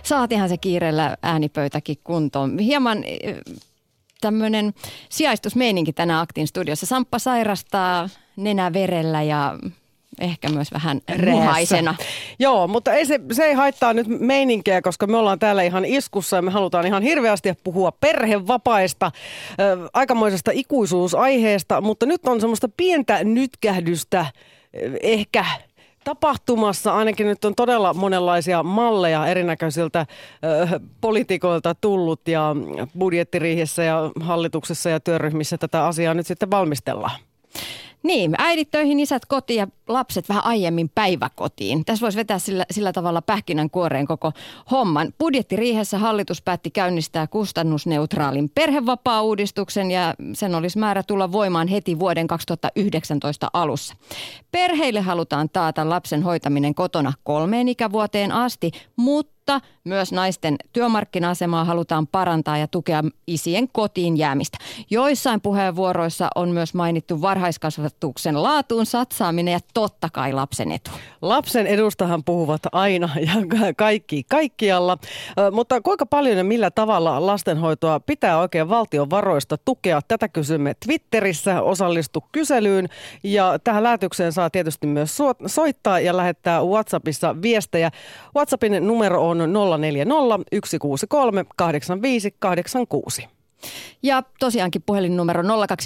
saatiinhan se kiireellä äänipöytäkin kuntoon. Hieman tämmöinen sijaistusmeininki tänään Aktin studiossa. Samppa sairastaa nenäverellä ja ehkä myös vähän muhaisena. Joo, mutta se ei haittaa nyt meininkiä, koska me ollaan täällä ihan iskussa ja me halutaan ihan hirveästi puhua perhevapaista, aikamoisesta ikuisuusaiheesta, mutta nyt on semmoista pientä nytkähdystä ehkä tapahtumassa. Ainakin nyt on todella monenlaisia malleja erinäköisiltä poliitikoilta tullut ja budjettiriihessä ja hallituksessa ja työryhmissä tätä asiaa nyt sitten valmistellaan. Niin, äidit töihin, isät kotiin ja lapset vähän aiemmin päiväkotiin. Tässä voisi vetää sillä tavalla pähkinänkuoreen koko homman. Budjettiriihessä hallitus päätti käynnistää kustannusneutraalin perhevapaa-uudistuksen ja sen olisi määrä tulla voimaan heti vuoden 2019 alussa. Perheille halutaan taata lapsen hoitaminen kotona 3 ikävuoteen asti, mutta myös naisten työmarkkina-asemaa halutaan parantaa ja tukea isien kotiin jäämistä. Joissain puheenvuoroissa on myös mainittu varhaiskasvatuksen laatuun satsaaminen ja totta kai lapsen etu. Lapsen edustahan puhuvat aina ja kaikkialla, mutta kuinka paljon ja millä tavalla lastenhoitoa pitää oikein valtion varoista tukea? Tätä kysymme Twitterissä, osallistu kyselyyn ja tähän lähetykseen saa tietysti myös soittaa ja lähettää WhatsAppissa viestejä. WhatsAppin numero on 040 163 85 86. Ja tosiaankin puhelinnumero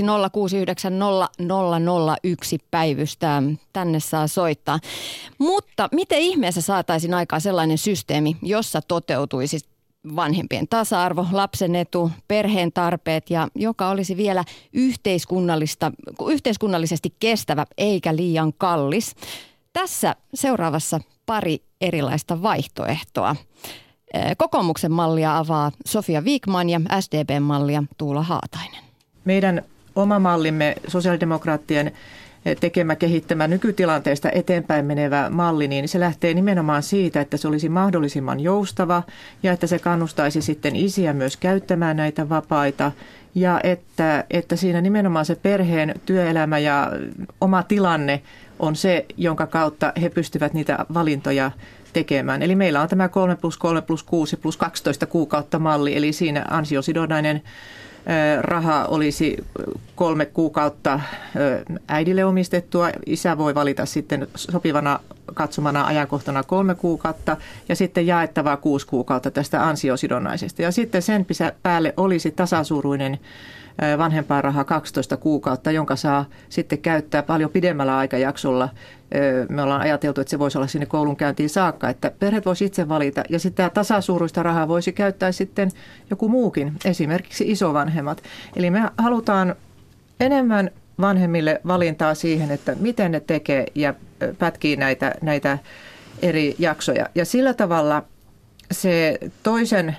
020690001 päivystää. Tänne saa soittaa. Mutta miten ihmeessä saataisiin aikaan sellainen systeemi, jossa toteutuisi vanhempien tasa-arvo, lapsen etu, perheen tarpeet ja joka olisi vielä yhteiskunnallisesti kestävä eikä liian kallis? Tässä seuraavassa pari erilaista vaihtoehtoa. Kokoomuksen mallia avaa Sofia Wikman ja SDP:n mallia Tuula Haatainen. Meidän oma mallimme, sosiaalidemokraattien tekemä, kehittämä nykytilanteesta eteenpäin menevä malli, niin se lähtee nimenomaan siitä, että se olisi mahdollisimman joustava ja että se kannustaisi sitten isiä myös käyttämään näitä vapaita ja että siinä nimenomaan se perheen työelämä ja oma tilanne on se, jonka kautta he pystyvät niitä valintoja tekemään. Eli meillä on tämä 3+3+6+12 kuukautta malli, eli siinä ansiosidonnainen raha olisi 3 kuukautta äidille omistettua. Isä voi valita sitten sopivana katsomana ajankohtana 3 kuukautta ja sitten jaettavaa 6 kuukautta tästä ansiosidonnaisesta. Ja sitten sen päälle olisi tasasuuruinen vanhempainraha 12 kuukautta, jonka saa sitten käyttää paljon pidemmällä aikajaksolla. Me ollaan ajateltu, että se voisi olla sinne koulunkäyntiin saakka, että perheet voisi itse valita. Ja sitä tasasuuruista rahaa voisi käyttää sitten joku muukin, esimerkiksi isovanhemmat. Eli me halutaan enemmän vanhemmille valintaa siihen, että miten ne tekee ja pätkii näitä eri jaksoja. Ja sillä tavalla se toisen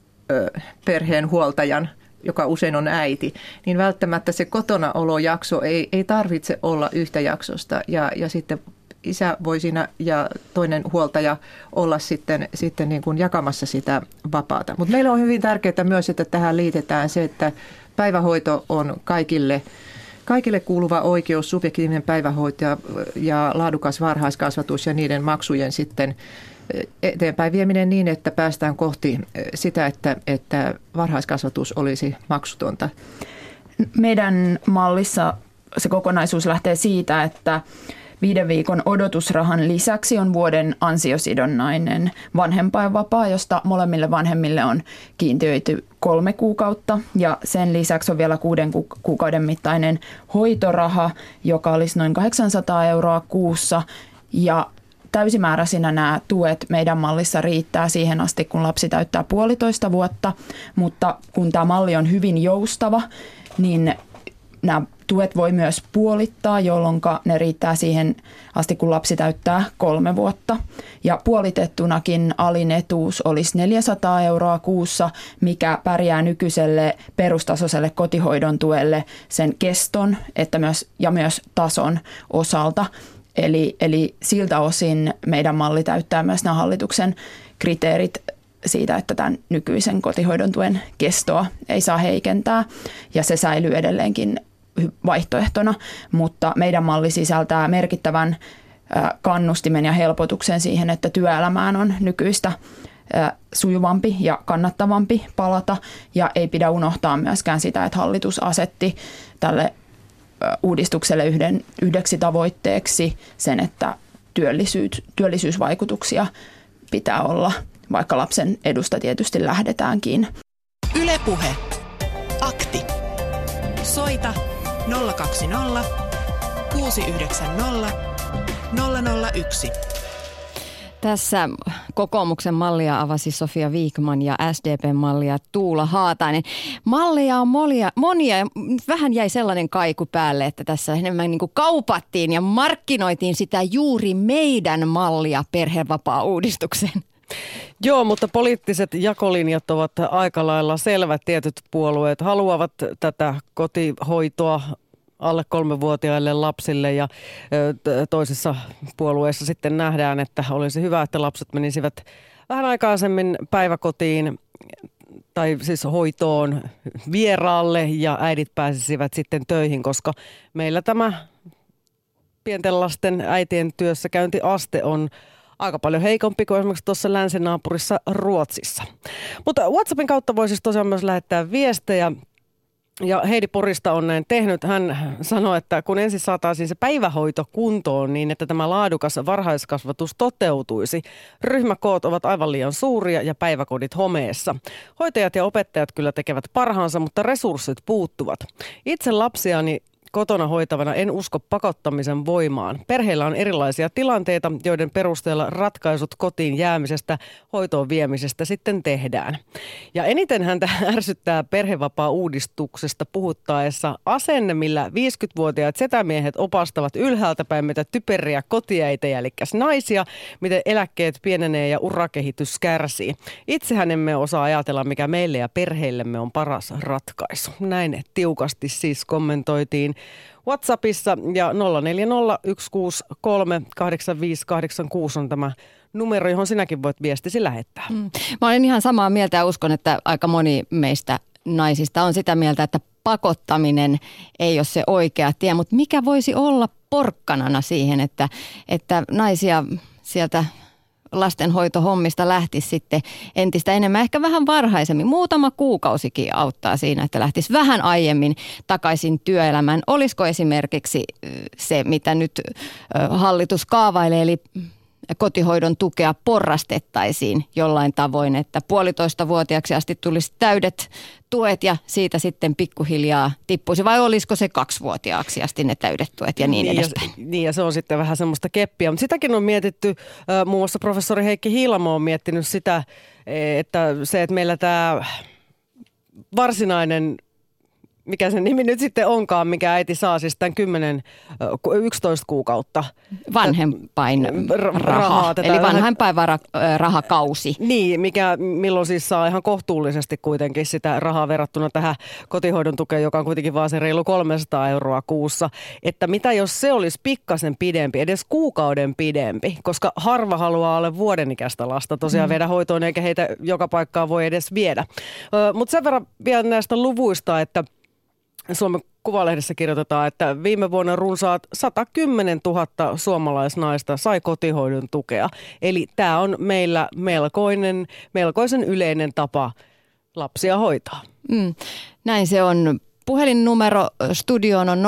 perheen huoltajan, joka usein on äiti, niin välttämättä se kotonaolojakso ei tarvitse olla yhtä jaksosta. Ja sitten isä voi siinä ja toinen huoltaja olla sitten niin kuin jakamassa sitä vapaata. Mutta meillä on hyvin tärkeää myös, että tähän liitetään se, että päivähoito on kaikille kuuluva oikeus, subjektiivinen päivähoito ja laadukas varhaiskasvatus ja niiden maksujen sitten eteenpäin vieminen niin, että päästään kohti sitä, että varhaiskasvatus olisi maksutonta. Meidän mallissa se kokonaisuus lähtee siitä, että 5 viikon odotusrahan lisäksi on vuoden ansiosidonnainen vanhempainvapaa, josta molemmille vanhemmille on kiintiöity 3 kuukautta. Ja sen lisäksi on vielä 6 kuukauden mittainen hoitoraha, joka olisi noin 800 euroa kuussa. Ja täysimääräisinä nämä tuet meidän mallissa riittää siihen asti, kun lapsi täyttää 1,5 vuotta, mutta kun tämä malli on hyvin joustava, niin nämä tuet voi myös puolittaa, jolloin ne riittää siihen asti, kun lapsi täyttää 3 vuotta. Ja puolitettunakin alin etuus olisi 400 euroa kuussa, mikä pärjää nykyiselle perustasoiselle kotihoidon tuelle sen keston ja myös tason osalta. Eli siltä osin meidän malli täyttää myös nämä hallituksen kriteerit siitä, että tämän nykyisen kotihoidon tuen kestoa ei saa heikentää ja se säilyy edelleenkin vaihtoehtona, mutta meidän malli sisältää merkittävän kannustimen ja helpotuksen siihen, että työelämään on nykyistä sujuvampi ja kannattavampi palata. Ja ei pidä unohtaa myöskään sitä, että hallitus asetti tälle uudistukselle yhdeksi tavoitteeksi sen, että työllisyysvaikutuksia pitää olla, vaikka lapsen edusta tietysti lähdetäänkin. Yle Puhe. Akti. Soita 020 690 001. Tässä kokoomuksen mallia avasi Sofia Vikman ja SDP:n mallia Tuula Haatainen. Malleja on monia ja vähän jäi sellainen kaiku päälle, että tässä enemmän niin kuin kaupattiin ja markkinoitiin sitä juuri meidän mallia perhevapaa-uudistukseen. Joo, mutta poliittiset jakolinjat ovat aika lailla selvät. Tietyt puolueet haluavat tätä kotihoitoa alle 3-vuotiaille lapsille ja toisissa puolueissa sitten nähdään, että olisi hyvä, että lapset menisivät vähän aikaisemmin päiväkotiin tai siis hoitoon vieraalle ja äidit pääsisivät sitten töihin, koska meillä tämä pienten lasten äitien työssäkäyntiaste on aika paljon heikompi kuin esimerkiksi tuossa länsinaapurissa Ruotsissa. Mutta WhatsAppin kautta voi siis tosiaan myös lähettää viestejä. Ja Heidi Porista on näin tehnyt. Hän sanoi, että kun ensin saataisiin se päivähoito kuntoon niin, että tämä laadukas varhaiskasvatus toteutuisi. Ryhmäkoot ovat aivan liian suuria ja päiväkodit homeessa. Hoitajat ja opettajat kyllä tekevät parhaansa, mutta resurssit puuttuvat. Itse lapsiani kotona hoitavana en usko pakottamisen voimaan. Perheillä on erilaisia tilanteita, joiden perusteella ratkaisut kotiin jäämisestä, hoitoon viemisestä sitten tehdään. Ja eniten häntä ärsyttää perhevapaa-uudistuksesta puhuttaessa asenne, millä 50-vuotiaat setämiehet opastavat ylhäältä päin meitä typeriä kotiäitejä, eli naisia, miten eläkkeet pienenee ja urakehitys kärsii. Itsehän emme osaa ajatella, mikä meille ja perheillemme on paras ratkaisu. Näin tiukasti siis kommentoitiin WhatsAppissa ja 0401638586 on tämä numero, johon sinäkin voit viestisi lähettää. Mä olen ihan samaa mieltä ja uskon, että aika moni meistä naisista on sitä mieltä, että pakottaminen ei ole se oikea tie, mutta mikä voisi olla porkkanana siihen, että naisia sieltä lastenhoitohommista lähtisi sitten entistä enemmän, ehkä vähän varhaisemmin. Muutama kuukausikin auttaa siinä, että lähtisi vähän aiemmin takaisin työelämään. Olisiko esimerkiksi se, mitä nyt hallitus kaavailee, eli kotihoidon tukea porrastettaisiin jollain tavoin, että 1,5-vuotiaaksi asti tulisi täydet tuet ja siitä sitten pikkuhiljaa tippuisi, vai olisiko se 2-vuotiaaksi asti ne täydet tuet ja niin edespäin? Ja se on sitten vähän semmoista keppiä, mutta sitäkin on mietitty, muun muassa professori Heikki Hiilamo on miettinyt sitä, että se, että meillä tämä varsinainen, mikä sen nimi nyt sitten onkaan, mikä äiti saa siis tämän 11 kuukautta. Vanhempainraha, eli vanhempainrahakausi. Niin, milloin siis saa ihan kohtuullisesti kuitenkin sitä rahaa verrattuna tähän kotihoidon tukeen, joka on kuitenkin vaan se reilu 300 € kuussa. Että mitä jos se olisi pikkasen pidempi, edes kuukauden pidempi, koska harva haluaa alle vuoden ikäistä lasta tosiaan viedä hoitoon, eikä heitä joka paikkaan voi edes viedä. Mutta sen verran vielä näistä luvuista, että Suomen Kuvalehdessä kirjoitetaan, että viime vuonna runsaat 110 000 suomalaisnaista sai kotihoidon tukea. Eli tämä on meillä melkoisen yleinen tapa lapsia hoitaa. Näin se on. Puhelinnumero studioon on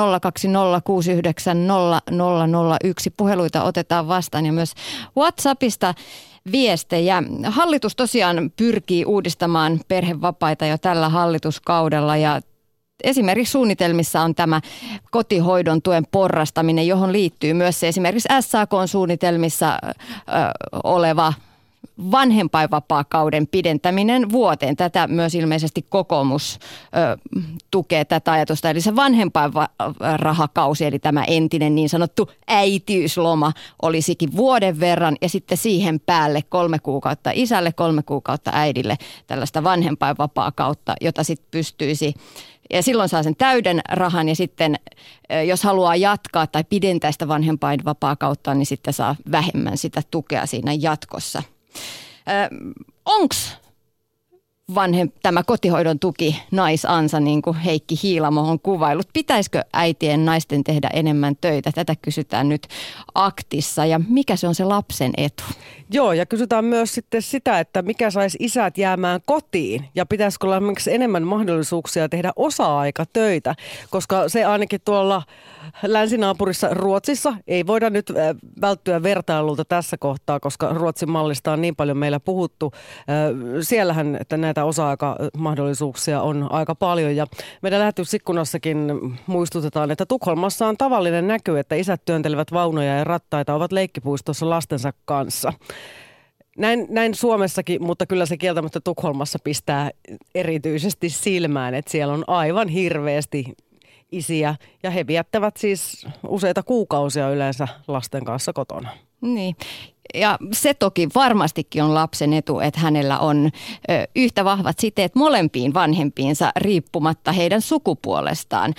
020690001. Puheluita otetaan vastaan ja myös WhatsAppista viestejä. Hallitus tosiaan pyrkii uudistamaan perhevapaita jo tällä hallituskaudella ja esimerkiksi suunnitelmissa on tämä kotihoidon tuen porrastaminen, johon liittyy myös se esimerkiksi SAK-suunnitelmissa oleva vanhempainvapaakauden pidentäminen vuoteen. Tätä myös ilmeisesti kokoomus tukee tätä ajatusta. Eli se vanhempainrahakausi, eli tämä entinen niin sanottu äitiysloma olisikin vuoden verran ja sitten siihen päälle 3 kuukautta isälle, 3 kuukautta äidille tällaista vanhempainvapaakautta, jota sitten pystyisi. Ja silloin saa sen täyden rahan ja sitten jos haluaa jatkaa tai pidentää sitä vanhempainvapaakautta, niin sitten saa vähemmän sitä tukea siinä jatkossa. Onko tämä kotihoidon tuki naisansa, niin kuin Heikki Hiilamo on kuvaillut. Pitäisikö äitien naisten tehdä enemmän töitä? Tätä kysytään nyt Aktissa. Ja mikä se on se lapsen etu? Joo, ja kysytään myös sitten sitä, että mikä saisi isät jäämään kotiin ja pitäisikö olla enemmän mahdollisuuksia tehdä osa-aikatöitä, koska se ainakin tuolla länsinaapurissa Ruotsissa ei voida nyt välttyä vertailulta tässä kohtaa, koska Ruotsin mallista on niin paljon meillä puhuttu. Siellähän että näitä osa-aikamahdollisuuksia on aika paljon ja meidän lähetysikkunassakin muistutetaan, että Tukholmassa on tavallinen näky, että isät työntelevät vaunoja ja rattaita, ovat leikkipuistossa lastensa kanssa. Näin Suomessakin, mutta kyllä se kieltämättä Tukholmassa pistää erityisesti silmään, että siellä on aivan hirveästi isiä ja he viettävät siis useita kuukausia yleensä lasten kanssa kotona. Niin. Ja se toki varmastikin on lapsen etu, että hänellä on yhtä vahvat siteet molempiin vanhempiinsa riippumatta heidän sukupuolestaan.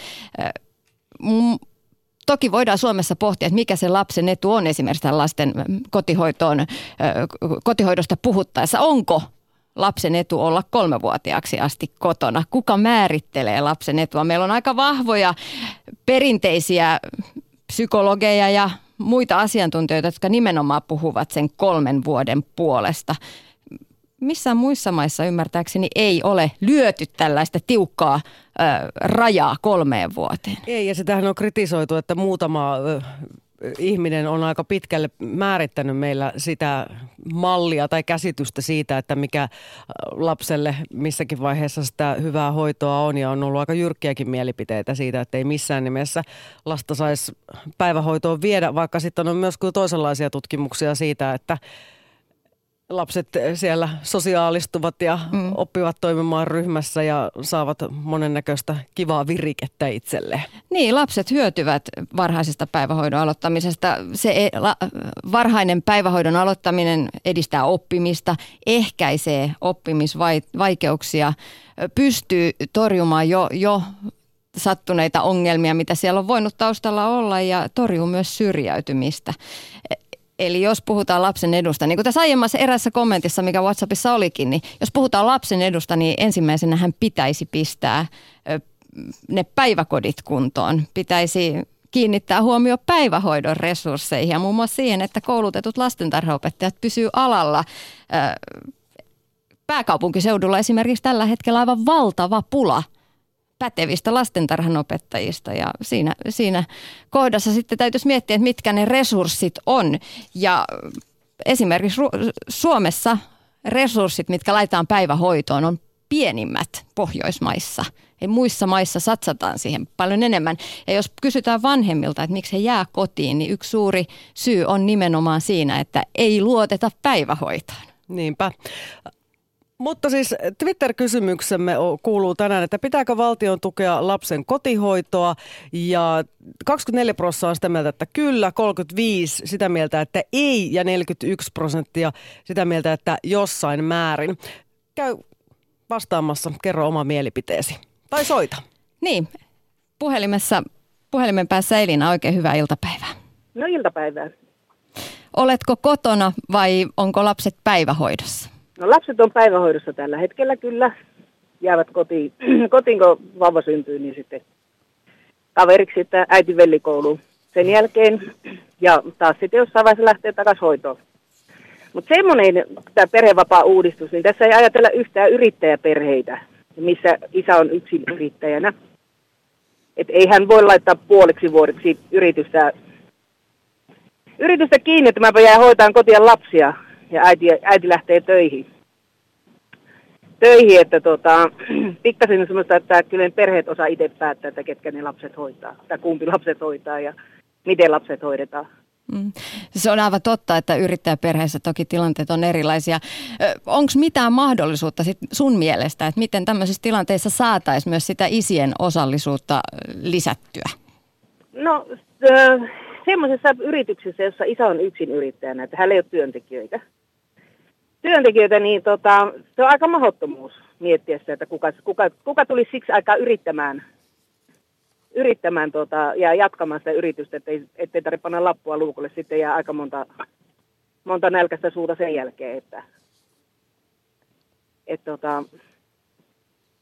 Toki voidaan Suomessa pohtia, että mikä se lapsen etu on esimerkiksi lasten kotihoidosta puhuttaessa. Onko lapsen etu olla 3-vuotiaaksi asti kotona? Kuka määrittelee lapsen etua? Meillä on aika vahvoja perinteisiä psykologeja ja muita asiantuntijoita, jotka nimenomaan puhuvat sen 3 vuoden puolesta. Missään muissa maissa ymmärtääkseni ei ole lyöty tällaista tiukkaa rajaa 3 vuoteen. Ei, ja sitähän on kritisoitu, että muutama ihminen on aika pitkälle määrittänyt meillä sitä mallia tai käsitystä siitä, että mikä lapselle missäkin vaiheessa sitä hyvää hoitoa on. Ja on ollut aika jyrkkiäkin mielipiteitä siitä, että ei missään nimessä lasta saisi päivähoitoon viedä, vaikka sitten on myös toisenlaisia tutkimuksia siitä, että lapset siellä sosiaalistuvat ja oppivat toimimaan ryhmässä ja saavat monennäköistä kivaa virikettä itselleen. Niin, lapset hyötyvät varhaisesta päivähoidon aloittamisesta. Varhainen päivähoidon aloittaminen edistää oppimista, ehkäisee oppimisvaikeuksia, pystyy torjumaan jo sattuneita ongelmia, mitä siellä on voinut taustalla olla ja torjuu myös syrjäytymistä. Eli jos puhutaan lapsen edusta, niin kuin tässä aiemmassa erässä kommentissa, mikä WhatsAppissa olikin, niin jos puhutaan lapsen edusta, niin ensimmäisenä hän pitäisi pistää ne päiväkodit kuntoon. Pitäisi kiinnittää huomio päivähoidon resursseihin ja muun muassa siihen, että koulutetut lastentarhaopettajat pysyy alalla. Pääkaupunkiseudulla esimerkiksi tällä hetkellä aivan valtava pula pätevistä lastentarhanopettajista ja siinä kohdassa sitten täytyisi miettiä, että mitkä ne resurssit on. Ja esimerkiksi Suomessa resurssit, mitkä laitetaan päivähoitoon, on pienimmät Pohjoismaissa. Ei muissa maissa satsataan siihen paljon enemmän. Ja jos kysytään vanhemmilta, että miksi he jää kotiin, niin yksi suuri syy on nimenomaan siinä, että ei luoteta päivähoitoon. Niinpä. Mutta siis Twitter-kysymyksemme kuuluu tänään, että pitääkö valtion tukea lapsen kotihoitoa ja 24% on sitä mieltä, että kyllä, 35% sitä mieltä, että ei ja 41% sitä mieltä, että jossain määrin. Käy vastaamassa, kerro oma mielipiteesi tai soita. Niin, puhelimen päässä Elina, oikein hyvää iltapäivää. No iltapäivää. Oletko kotona vai onko lapset päivähoidossa? No lapset on päivähoidossa tällä hetkellä kyllä. Jäävät kotiin kun vauva syntyy, niin sitten kaveriksi, että äiti vellikouluun sen jälkeen. Ja taas sitten jossain vaiheessa lähtee takaisin hoitoon. Mutta semmoinen tämä perhevapaa-uudistus, niin tässä ei ajatella yhtään yrittäjäperheitä, missä isä on yksin yrittäjänä. Että ei hän voi laittaa puoliksi vuodeksi yritystä kiinni, että mä jään hoitaan kotia lapsia. Ja äiti lähtee töihin, että pikkasen on semmoista, että kyllä perheet osaa itse päättää, että ketkä ne lapset hoitaa, tai kumpi lapset hoitaa ja miten lapset hoidetaan. Se on aivan totta, että yrittäjäperheessä toki tilanteet on erilaisia. Onko mitään mahdollisuutta sit sun mielestä, että miten tämmöisissä tilanteissa saataisiin myös sitä isien osallisuutta lisättyä? No semmoisessa yrityksessä, jossa isä on yksin yrittäjänä, että hänellä ei ole työntekijöitä, niin se on aika mahdottomuus miettiä sitä, että kuka tulisi siksi aikaa yrittämään ja jatkamaan sitä yritystä, ettei tarvitse panna lappua luukulle, sitten jää aika monta nälkäistä suuta sen jälkeen, että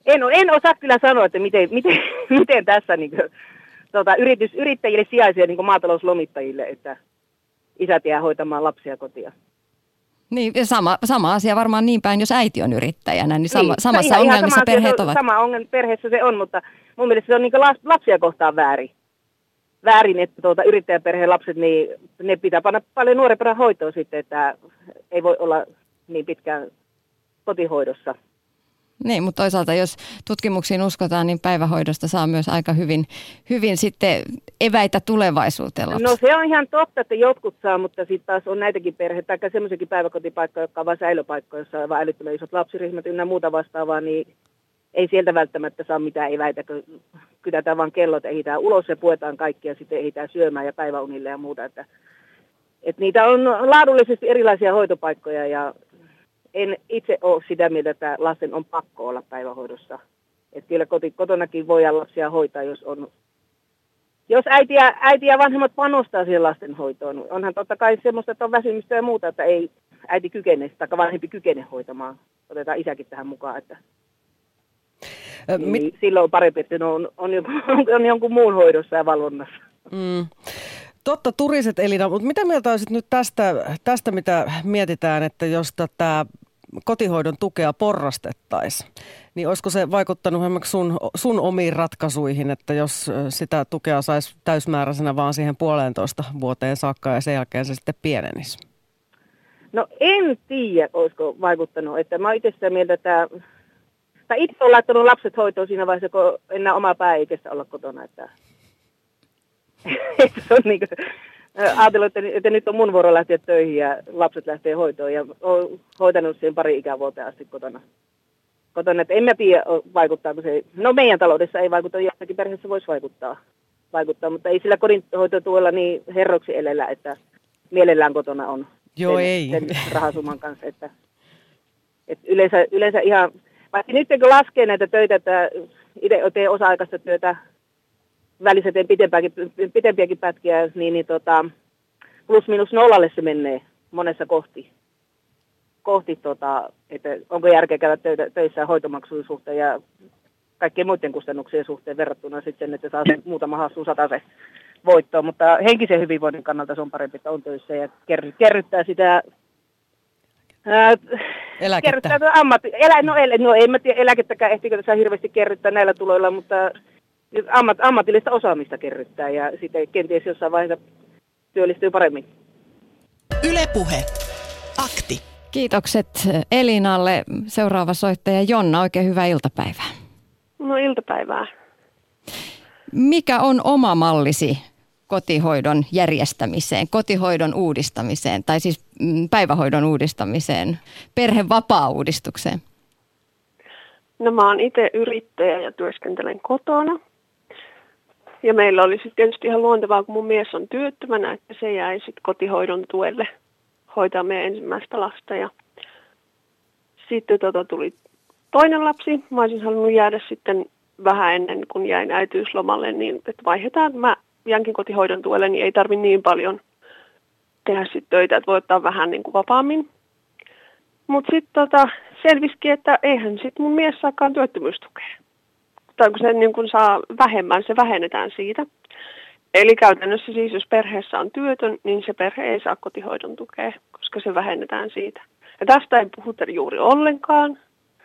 En osaa kyllä sanoa, että miten tässä niin kuin, yrittäjille sijaisia niin kuin maatalouslomittajille, että isät jää hoitamaan lapsia kotia. Niin, sama asia varmaan niin päin, jos äiti on yrittäjänä, niin samassa ihan ongelmissa perheet ovat. Sama ongelma perheessä se on, mutta mun mielestä se on niin kuin lapsia kohtaan väärin, että yrittäjäperheen lapset, niin ne pitää panna paljon nuorempana hoitoon sitten, että ei voi olla niin pitkään kotihoidossa. Niin, mutta toisaalta jos tutkimuksiin uskotaan, niin päivähoidosta saa myös aika hyvin sitten eväitä tulevaisuuteen lapsi. No se on ihan totta, että jotkut saa, mutta sitten taas on näitäkin perheitä, tai semmoisiakin päiväkotipaikkoja, jotka on vain säilöpaikkoja, jossa on vain älyttömän isot lapsiryhmät ynnä muuta vastaavaa, niin ei sieltä välttämättä saa mitään eväitä, kun kytätään vaan kellot, ehditään ulos ja puetaan kaikki ja sitten ehditään syömään ja päiväunille ja muuta. Että niitä on laadullisesti erilaisia hoitopaikkoja ja en itse ole sitä mieltä, että lasten on pakko olla päivähoidossa. Että kyllä kotonakin voidaan lapsia hoitaa, jos äiti ja vanhemmat panostaa siihen lastenhoitoon. Onhan totta kai semmoista, että on väsymystä ja muuta, että ei äiti kykene tai vanhempi kykene hoitamaan. Otetaan isäkin tähän mukaan, että niin silloin on parempi, että on jonkun muun hoidossa ja valvonnassa. Totta turiset, Elina, mutta mitä mieltä olisit nyt tästä, mitä mietitään, että jos tätä kotihoidon tukea porrastettaisiin, niin olisiko se vaikuttanut esimerkiksi sun omiin ratkaisuihin, että jos sitä tukea saisi täysmääräisenä vaan siihen 1,5 vuoteen saakka ja sen jälkeen se sitten pienenisi? No en tiedä, olisiko vaikuttanut, että mä oon itse sitä mieltä, että itse olen laittanut lapset hoitoon siinä vaiheessa, kun enää omaa pääikäistä olla kotona, että se on niin kuin, ajatellut, että nyt on mun vuoro lähteä töihin ja lapset lähtee hoitoon ja olen hoitanut siihen 2 ikävuoteen asti kotona. Että en mä tiedä, vaikuttaako se. No meidän taloudessa ei vaikuta, jossakin perheessä voisi vaikuttaa, mutta ei sillä kodinhoitotuella niin herroksi elellä, että mielellään kotona on sen rahasumman kanssa. Että yleensä ihan, vaikka nyt kun laskee näitä töitä, että itse teen osa-aikaista työtä, välissä teen pitempiäkin pätkiä, niin plus minus nollalle se menee monessa kohti että onko järkeä käydä töissä hoitomaksujen suhteen ja kaikkien muiden kustannuksien suhteen verrattuna sitten, että saa sen muutama hassu 100 se voittoa, mutta henkisen hyvinvoinnin kannalta se on parempi, että on töissä ja kerryttää sitä eläkettä. En mä tiedä eläkettäkään ehtikö tässä hirveästi kerryttää näillä tuloilla, mutta ammatillista osaamista kerryttää ja sitten kenties jossain vaiheessa työllistyy paremmin. Yle Puhe. Akti. Kiitokset Elinalle. Seuraava soittaja Jonna, oikein hyvää iltapäivää. No iltapäivää. Mikä on oma mallisi kotihoidon järjestämiseen, kotihoidon uudistamiseen tai siis päivähoidon uudistamiseen, perhevapaa-uudistukseen? No mä oon itse yrittäjä ja työskentelen kotona. Ja meillä oli sitten tietysti ihan luontevaa, kun mun mies on työttömänä, että se jäi sitten kotihoidon tuelle hoitaa meidän ensimmäistä lasta. Ja sitten tuli toinen lapsi. Mä olisin halunnut jäädä sitten vähän ennen kuin jäin äitiyslomalle, niin että vaihdetaan. Mä jäänkin kotihoidon tuelle, niin ei tarvitse niin paljon tehdä sitten töitä, että voi ottaa vähän niin kuin vapaammin. Mutta sitten selvisikin, että eihän sitten mun mies saakaan työttömyystukea. Tai kun se niin kun saa vähemmän, se vähennetään siitä. Eli käytännössä siis, jos perheessä on työtön, niin se perhe ei saa kotihoidon tukea, koska se vähennetään siitä. Ja tästä ei puhuta juuri ollenkaan,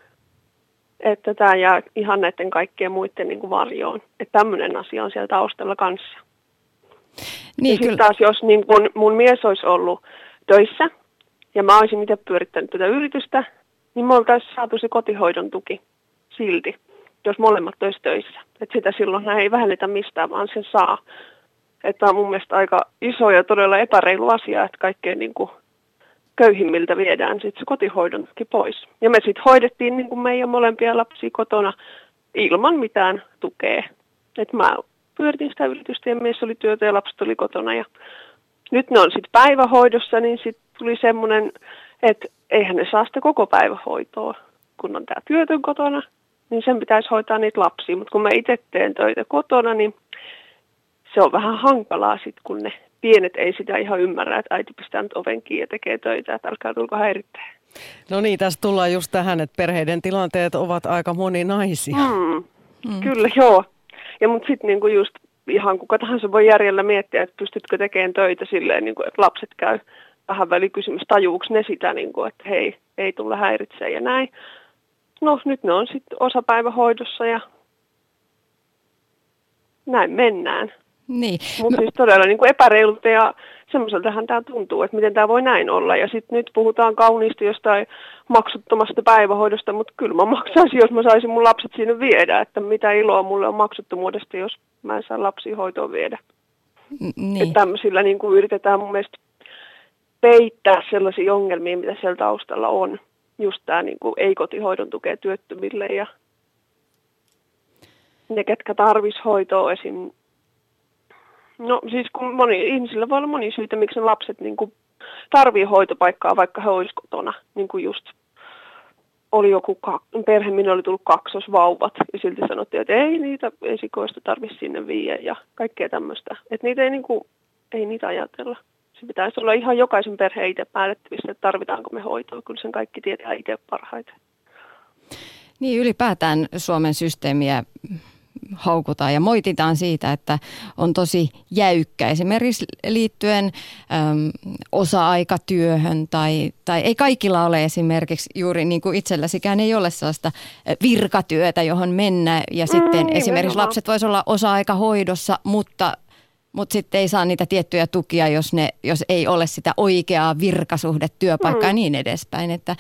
että tämä jää ihan näiden kaikkien muiden niin kuin varjoon. Että tämmöinen asia on siellä taustalla kanssa. Niin, ja sitten taas, jos niin kun mun mies olisi ollut töissä, ja mä olisin itse pyörittänyt tätä yritystä, niin me oltaisiin saatu se kotihoidon tuki silti, jos molemmat olisi töissä. Että sitä silloin ei vähennetä mistään, vaan sen saa. Että on mun mielestä aika iso ja todella epäreilu asia, että kaikkein niin kuin köyhimmiltä viedään sitten se kotihoidon tuki pois. Ja me sitten hoidettiin niin kuin meidän molempia lapsia kotona ilman mitään tukea. Että mä pyöritin sitä yritystä ja mies oli työtä ja lapset oli kotona. Ja nyt ne on sitten päivähoidossa, niin sitten tuli semmoinen, että eihän ne saa sitä koko päivähoitoa, kun on tämä työtön kotona. Niin sen pitäisi hoitaa niitä lapsia, mutta kun mä itse teen töitä kotona, niin se on vähän hankalaa sitten, kun ne pienet ei sitä ihan ymmärrä, että äiti pistää nyt oven kiinni ja tekee töitä, että älkää tulko häirittää. No niin, tässä tullaan just tähän, että perheiden tilanteet ovat aika moninaisia. Kyllä, joo. Ja mutta sitten niinku just ihan kuka tahansa voi järjellä miettiä, että pystytkö tekemään töitä silleen, niinku, että lapset käy vähän välikysymys, tajuuks ne sitä, niinku, että hei, ei tulla häiritseä ja näin. No nyt ne on sitten osapäivähoidossa ja näin mennään. Niin. Mutta siis todella niin kuin epäreilulta ja semmoiseltahan tämä tuntuu, että miten tämä voi näin olla. Ja sitten nyt puhutaan kauniisti jostain maksuttomasta päivähoidosta, mutta kyllä mä maksaisin, jos mä saisin mun lapset sinne viedä. Että mitä iloa mulle on maksuttomuudesta, jos mä en saa lapsia hoitoon viedä. Niin. Että tämmöisillä niin kuin yritetään mun mielestä peittää sellaisia ongelmia, mitä siellä taustalla on. Just tämä niin kuin ei-kotihoidon tukea työttömille ja ne, ketkä tarvis hoitoa esim. No siis kun ihmisillä voi olla monia syitä, miksi ne lapset niin kuin tarvii hoitopaikkaa, vaikka he olisivat kotona. Niin kuin just oli joku perhe, minne oli tullut kaksosvauvat ja silti sanottiin, että ei niitä esikoista tarvitse sinne viiä ja kaikkea tämmöistä. Että niitä ei niitä ajatella. Se pitäisi olla ihan jokaisen perheen itse päätettävissä, että tarvitaanko me hoitoa. Kyllä sen kaikki tietää itse parhaiten. Niin, ylipäätään Suomen systeemiä haukutaan ja moititaan siitä, että on tosi jäykkä esimerkiksi liittyen osa-aikatyöhön tai ei kaikilla ole esimerkiksi juuri niin kuin itselläsikään ei ole sellaista virkatyötä, johon mennä ja sitten esimerkiksi lapset voisi olla osa-aikahoidossa, mutta sitten ei saa niitä tiettyjä tukia, jos ei ole sitä oikeaa virkasuhdetyöpaikkaa ja niin edespäin. Että,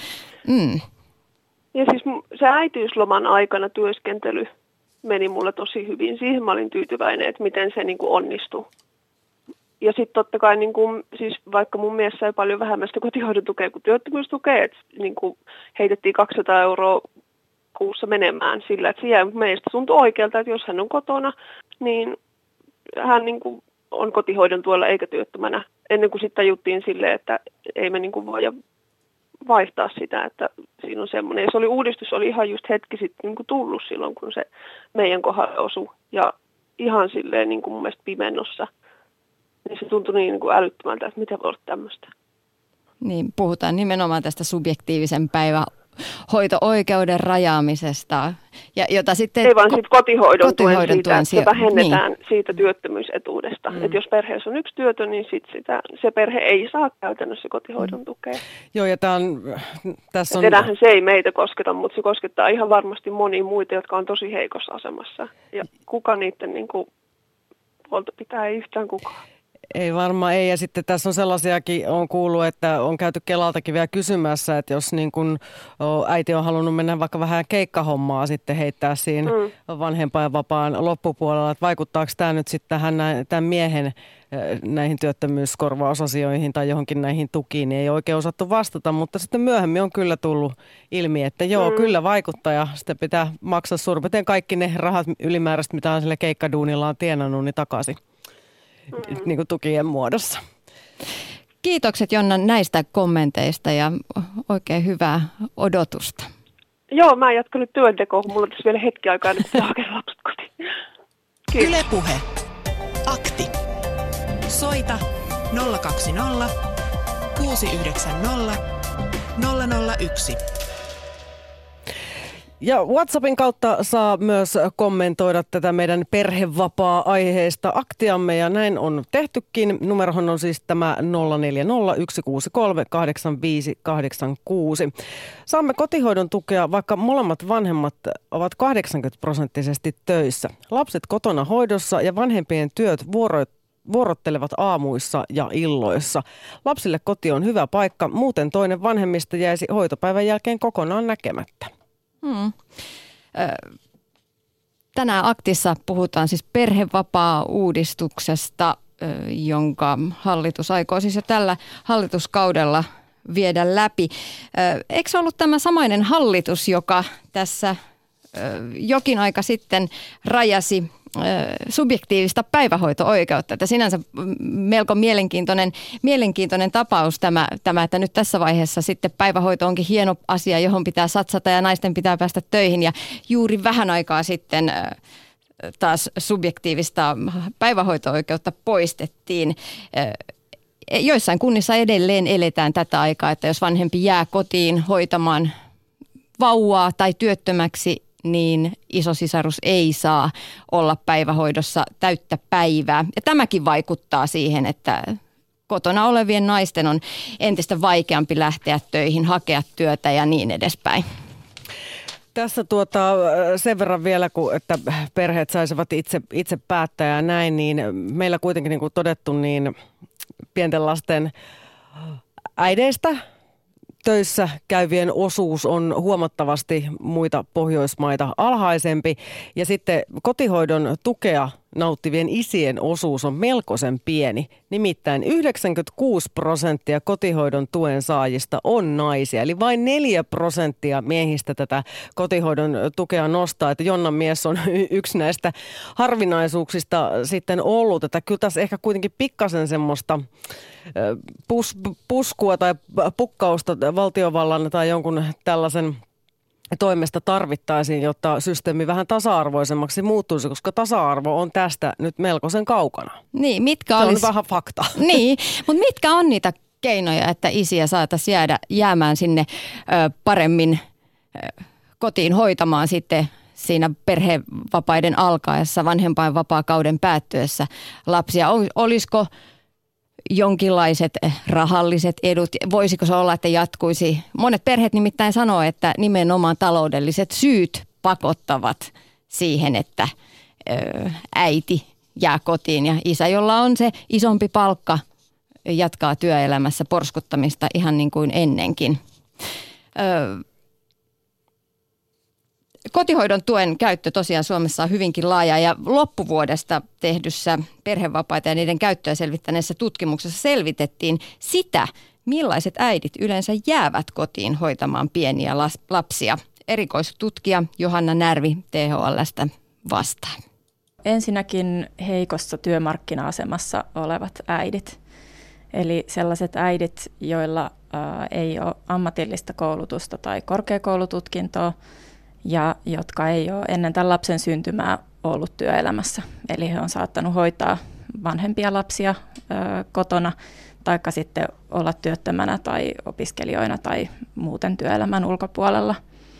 Ja siis se äitiysloman aikana työskentely meni mulle tosi hyvin. Siihen mä olin tyytyväinen, että miten se niin kuin onnistui. Ja sitten totta kai, niin kuin, siis vaikka mun mies sai paljon vähemmän sitä kotihoidon tukea kuin työttömyystukea, että niin kuin heitettiin 200 € kuussa menemään sillä, että se jäi meistä tuntui oikealta, että jos hän on kotona, niin hän niin kuin on kotihoidon tuella eikä työttömänä. Ennen kuin sitten tajuttiin silleen, että ei me niin kuin voida vaihtaa sitä, että siinä on semmoinen. Ja se uudistus oli ihan just hetki sitten niin kuin tullut silloin, kun se meidän kohdalle osui. Ja ihan silleen niin kuin mun mielestä pimennossa. Niin se tuntui niin kuin älyttömältä, että miten voi olla tämmöistä. Niin, puhutaan nimenomaan tästä subjektiivisen päivähoito-oikeuden rajaamisesta, jota sitten ei vaan sitten kotihoidon tuen siitä, että vähennetään niin siitä työttömyysetuudesta. Että jos perheessä on yksi työtön, niin se perhe ei saa käytännössä kotihoidon tukea. Joo, ja tässä on... Tiedähän se ei meitä kosketa, mutta se koskettaa ihan varmasti monia muita, jotka on tosi heikossa asemassa. Ja kuka niiden niin kuin puolta pitää, ei yhtään kukaan. Ei varmaan ei, ja sitten tässä on sellaisiakin, on kuullut, että on käyty Kelaltakin vielä kysymässä, että jos niin kun äiti on halunnut mennä vaikka vähän keikkahommaa sitten heittää siinä vanhempainvapaan loppupuolella, että vaikuttaako tämä nyt sitten tämän miehen näihin työttömyyskorvausasioihin tai johonkin näihin tukiin, niin ei oikein osattu vastata, mutta sitten myöhemmin on kyllä tullut ilmi, että joo, kyllä vaikuttaa ja sitten pitää maksaa suurin kaikki ne rahat ylimääräiset, mitä on sille keikkaduunillaan tienannut, niin takaisin. Niin kuin tukien muodossa. Kiitokset Jonna näistä kommenteista ja oikein hyvää odotusta. Joo, mä jatkan nyt työntekoon, kun mulla on tässä vielä hetki aikaa nyt hakea lapset kotiin. Yle Puhe. Akti. Soita 020 690 001. Ja WhatsAppin kautta saa myös kommentoida tätä meidän perhevapaa-aiheista aktiamme ja näin on tehtykin. Numerohan on siis tämä 040 Saamme kotihoidon tukea, vaikka molemmat vanhemmat ovat 80% töissä. Lapset kotona hoidossa ja vanhempien työt vuorottelevat aamuissa ja illoissa. Lapsille koti on hyvä paikka, muuten toinen vanhemmista jäisi hoitopäivän jälkeen kokonaan näkemättä. Tänään aktissa puhutaan siis perhevapaa-uudistuksesta, jonka hallitus aikoo siis jo tällä hallituskaudella viedä läpi. Eikö se ollut tämä samainen hallitus, joka tässä jokin aika sitten rajasi subjektiivista päivähoito-oikeutta? Että sinänsä melko mielenkiintoinen tapaus tämä, että nyt tässä vaiheessa sitten päivähoito onkin hieno asia, johon pitää satsata ja naisten pitää päästä töihin. Ja juuri vähän aikaa sitten taas subjektiivista päivähoito-oikeutta poistettiin. joissain kunnissa edelleen eletään tätä aikaa, että jos vanhempi jää kotiin hoitamaan vauvaa tai työttömäksi, niin isosisarus ei saa olla päivähoidossa täyttä päivää. Ja tämäkin vaikuttaa siihen, että kotona olevien naisten on entistä vaikeampi lähteä töihin, hakea työtä ja niin edespäin. Tässä sen verran vielä, että perheet saisivat itse päättää ja näin, niin meillä kuitenkin niin kuin todettu, niin pienten lasten äideistä töissä käyvien osuus on huomattavasti muita Pohjoismaita alhaisempi ja sitten kotihoidon tukea nauttivien isien osuus on melkoisen pieni. Nimittäin 96% kotihoidon tuen saajista on naisia, eli vain 4% miehistä tätä kotihoidon tukea nostaa. Että Jonnan mies on yksi näistä harvinaisuuksista sitten ollut, että kyllä tässä ehkä kuitenkin pikkasen semmoista puskua tai pukkausta valtiovallan tai jonkun tällaisen toimesta tarvittaisiin, jotta systeemi vähän tasa-arvoisemmaksi muuttuisi, koska tasa-arvo on tästä nyt melkoisen kaukana. Niin, se on vähän fakta. Niin, mutta mitkä on niitä keinoja, että isiä saataisiin jäämään sinne paremmin kotiin hoitamaan sitten siinä perhevapaiden alkaessa, vanhempainvapaakauden päättyessä lapsia? Olisiko jonkinlaiset rahalliset edut? Voisiko se olla, että jatkuisi? Monet perheet nimittäin sanoo, että nimenomaan taloudelliset syyt pakottavat siihen, että äiti jää kotiin ja isä, jolla on se isompi palkka, jatkaa työelämässä porskuttamista ihan niin kuin ennenkin. Kotihoidon tuen käyttö tosiaan Suomessa on hyvinkin laaja ja loppuvuodesta tehdyssä perhevapaita ja niiden käyttöä selvittäneessä tutkimuksessa selvitettiin sitä, millaiset äidit yleensä jäävät kotiin hoitamaan pieniä lapsia. Erikoistutkija Johanna Närvi THL:stä vastaa. Ensinnäkin heikossa työmarkkina-asemassa olevat äidit, eli sellaiset äidit, joilla ei ole ammatillista koulutusta tai korkeakoulututkintoa, ja jotka ei ole ennen tämän lapsen syntymää ollut työelämässä. Eli he on saattanut hoitaa vanhempia lapsia kotona, taikka sitten olla työttömänä tai opiskelijoina tai muuten työelämän ulkopuolella.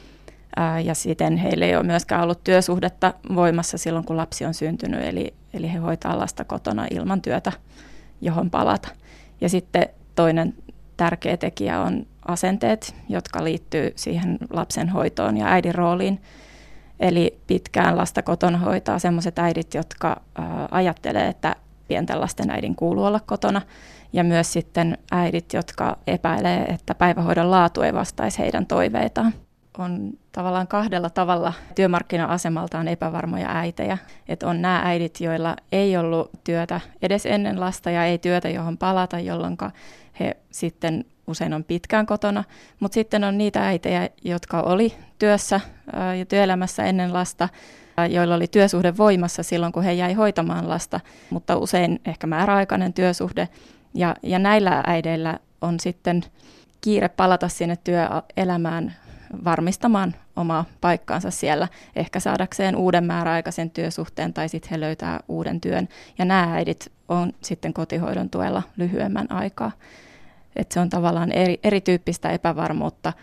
Ja siten heillä ei ole myöskään ollut työsuhdetta voimassa silloin, kun lapsi on syntynyt, eli he hoitaa lasta kotona ilman työtä, johon palata. Ja sitten toinen tärkeä tekijä on asenteet, jotka liittyy siihen lapsen hoitoon ja äidin rooliin. Eli pitkään lasta kotona hoitaa sellaiset äidit, jotka ajattelee, että pienten lasten äidin kuuluu olla kotona. Ja myös sitten äidit, jotka epäilee, että päivähoidon laatu ei vastaisi heidän toiveitaan. On tavallaan kahdella tavalla työmarkkina-asemaltaan epävarmoja äitejä. Että on nämä äidit, joilla ei ollut työtä edes ennen lasta ja ei työtä, johon palata, jolloin he sitten usein on pitkään kotona. Mutta sitten on niitä äitejä, jotka oli työssä ja työelämässä ennen lasta, joilla oli työsuhde voimassa silloin, kun he jäi hoitamaan lasta, mutta usein ehkä määräaikainen työsuhde. Ja näillä äideillä on sitten kiire palata sinne työelämään varmistamaan omaa paikkaansa siellä, ehkä saadakseen uuden määräaikaisen työsuhteen tai sitten he löytää uuden työn. Ja nämä äidit on sitten kotihoidon tuella lyhyemmän aikaa. Että se on tavallaan erityyppistä epävarmuutta.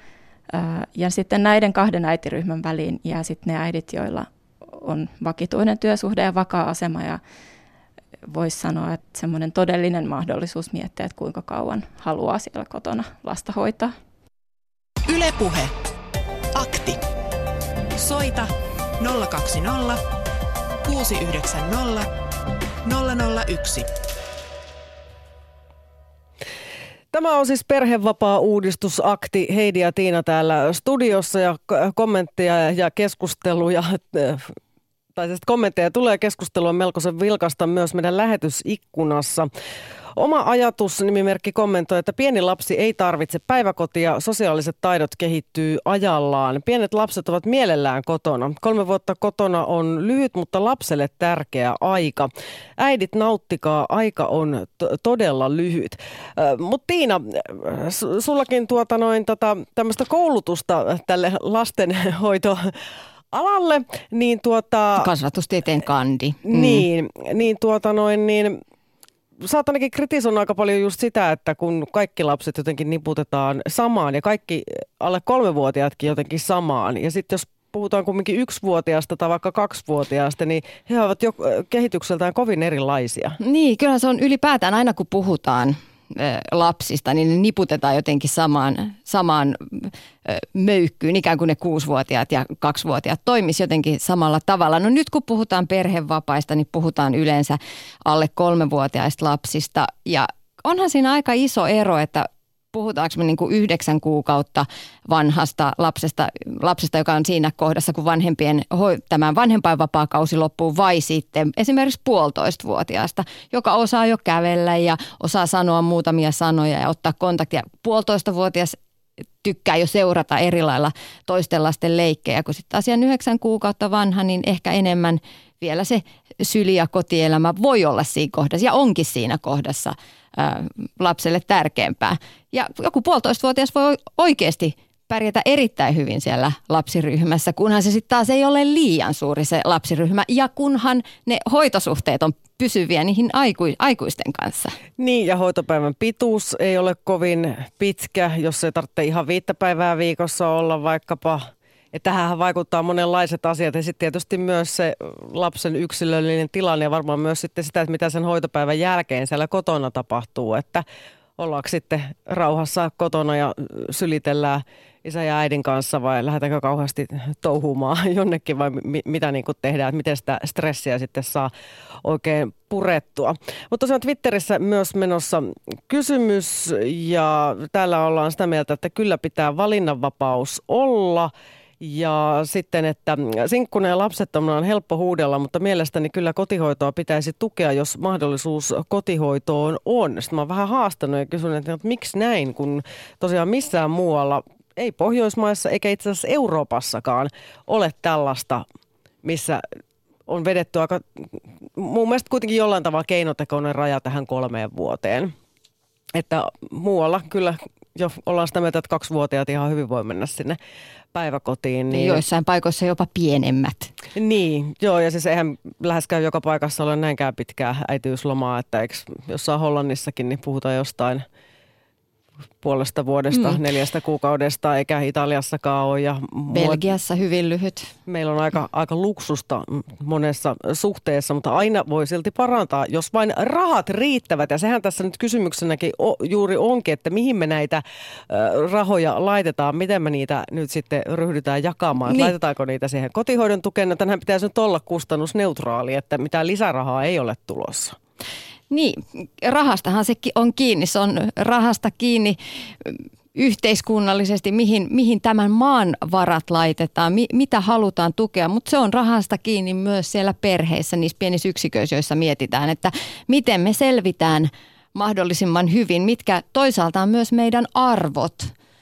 Ja sitten näiden kahden äitiryhmän väliin jää sitten ne äidit, joilla on vakituinen työsuhde ja vakaa asema ja voisi sanoa, että semmoinen todellinen mahdollisuus miettiä, että kuinka kauan haluaa siellä kotona lasta hoitaa. Yle Puhe. Akti. Soita 020 690 001. Tämä on siis perhevapaa-uudistusakti. Heidi ja Tiina täällä studiossa ja kommentteja ja keskusteluja. Tai siis kommentteja tulee keskustelua melkoisen vilkasta myös meidän lähetysikkunassa. Oma ajatus, nimimerkki kommentoi, että pieni lapsi ei tarvitse päiväkotia, sosiaaliset taidot kehittyy ajallaan. Pienet lapset ovat mielellään kotona. 3 vuotta kotona on lyhyt, mutta lapselle tärkeä aika. Äidit, nauttikaa, aika on todella lyhyt. Mutta Tiina, sullakin tämmöistä koulutusta tälle lastenhoitoalalle, niin kasvatustieteen kandi. Niin sä oot ainakin kritisoinut aika paljon just sitä, että kun kaikki lapset jotenkin niputetaan samaan ja kaikki alle 3-vuotiaatkin jotenkin samaan. Ja sitten jos puhutaan kumminkin 1-vuotiaasta tai vaikka 2-vuotiaasta, niin he ovat jo kehitykseltään kovin erilaisia. Niin, kyllä se on ylipäätään aina kun puhutaan lapsista, niin ne niputetaan jotenkin samaan möykkyyn, ikään kuin ne 6-vuotiaat ja 2-vuotiaat toimisi jotenkin samalla tavalla. No nyt kun puhutaan perhevapaista, niin puhutaan yleensä alle 3-vuotiaista lapsista ja onhan siinä aika iso ero, että puhutaanko me niin kuin 9 kuukautta vanhasta lapsesta, joka on siinä kohdassa, kun tämä vanhempainvapaakausi loppuu, vai sitten esimerkiksi 1,5-vuotiaasta, joka osaa jo kävellä ja osaa sanoa muutamia sanoja ja ottaa kontaktia. 1,5-vuotias tykkää jo seurata eri lailla toisten lasten leikkejä, kun sitten asian 9 kuukautta vanha, niin ehkä enemmän vielä se syli- ja kotielämä voi olla siinä kohdassa ja onkin siinä kohdassa lapselle tärkeämpää. Ja joku 1,5-vuotias voi oikeasti pärjätä erittäin hyvin siellä lapsiryhmässä, kunhan se sitten taas ei ole liian suuri se lapsiryhmä ja kunhan ne hoitosuhteet on pysyviä niihin aikuisten kanssa. Niin, ja hoitopäivän pituus ei ole kovin pitkä, jos ei tarvitse ihan 5 päivää viikossa olla vaikkapa. Ja tähän vaikuttaa monenlaiset asiat ja sitten tietysti myös se lapsen yksilöllinen tilanne ja varmaan myös sitten sitä, että mitä sen hoitopäivän jälkeen siellä kotona tapahtuu, että ollaanko sitten rauhassa kotona ja sylitellään isän ja äidin kanssa vai lähdetäänkö kauheasti touhumaan jonnekin vai mitä niin kuin tehdään, että miten sitä stressiä sitten saa oikein purettua. Mutta tosiaan Twitterissä myös menossa kysymys ja täällä ollaan sitä mieltä, että kyllä pitää valinnanvapaus olla. Ja sitten, että sinkkunen ja lapsettomana on helppo huudella, mutta mielestäni kyllä kotihoitoa pitäisi tukea, jos mahdollisuus kotihoitoon on. Sitten mä oon vähän haastanut ja kysynyt, että miksi näin, kun tosiaan missään muualla, ei Pohjoismaissa eikä itse asiassa Euroopassakaan ole tällaista, missä on vedetty aika, mun mielestä kuitenkin jollain tavalla keinotekoinen raja tähän 3 vuoteen. Että muualla kyllä jo ollaan sitä mieltä, että 2-vuotiaat ihan hyvin voi mennä sinne päiväkotiin. Niin joissain paikoissa jopa pienemmät. Niin, joo, ja siis eihän läheskään joka paikassa ole näinkään pitkää äitiyslomaa, että eikö jossain Hollannissakin niin puhutaan jostain 0,5 vuodesta, 4 kuukaudesta, eikä Italiassakaan ole. Ja Belgiassa hyvin lyhyt. Meillä on aika luksusta monessa suhteessa, mutta aina voi silti parantaa, jos vain rahat riittävät. Ja sehän tässä nyt kysymyksenäkin juuri onkin, että mihin me näitä rahoja laitetaan, miten me niitä nyt sitten ryhdytään jakamaan. Niin. Laitetaanko niitä siihen kotihoidon tukeen? No, tänhän pitäisi nyt olla kustannusneutraali, että mitään lisärahaa ei ole tulossa. Niin, rahastahan se on kiinni. Se on rahasta kiinni yhteiskunnallisesti, mihin tämän maan varat laitetaan, mitä halutaan tukea, mutta se on rahasta kiinni myös siellä perheissä, niissä pienissä yksiköissä, joissa mietitään, että miten me selvitään mahdollisimman hyvin, mitkä toisaalta on myös meidän arvot.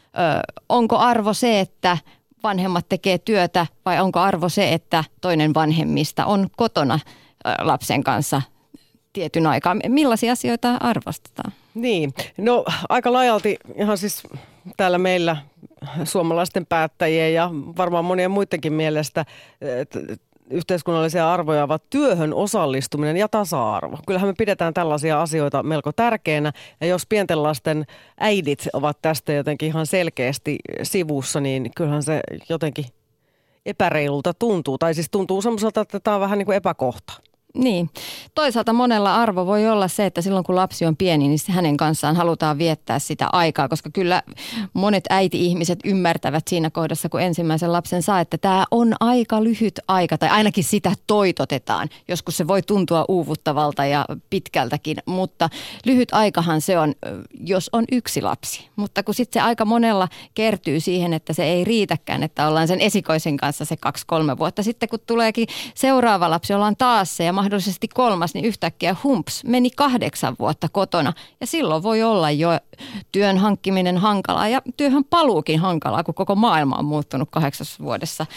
Onko arvo se, että vanhemmat tekee työtä vai onko arvo se, että toinen vanhemmista on kotona lapsen kanssa tietyn aikaa. Millaisia asioita arvostetaan? Niin, no aika laajalti ihan siis täällä meillä suomalaisten päättäjien ja varmaan monien muidenkin mielestä yhteiskunnallisia arvoja ovat työhön osallistuminen ja tasa-arvo. Kyllähän me pidetään tällaisia asioita melko tärkeänä ja jos pienten lasten äidit ovat tästä jotenkin ihan selkeästi sivussa, niin kyllähän se jotenkin epäreilulta tuntuu. Tai siis tuntuu semmoiselta, että tämä on vähän niin kuin epäkohta. Niin. Toisaalta monella arvo voi olla se, että silloin kun lapsi on pieni, niin hänen kanssaan halutaan viettää sitä aikaa, koska kyllä monet äiti-ihmiset ymmärtävät siinä kohdassa, kun ensimmäisen lapsen saa, että tämä on aika lyhyt aika, tai ainakin sitä toitotetaan. Joskus se voi tuntua uuvuttavalta ja pitkältäkin, mutta lyhyt aikahan se on, jos on yksi lapsi. Mutta kun sitten se aika monella kertyy siihen, että se ei riitäkään, että ollaan sen esikoisen kanssa se 2-3 vuotta. Sitten kun tuleekin seuraava lapsi, ollaan taas se ja mahdollisesti 3, niin yhtäkkiä humps, meni 8 vuotta kotona. Ja silloin voi olla jo työn hankkiminen hankalaa ja työhön paluukin hankalaa, kun koko maailma on muuttunut 8 vuodessa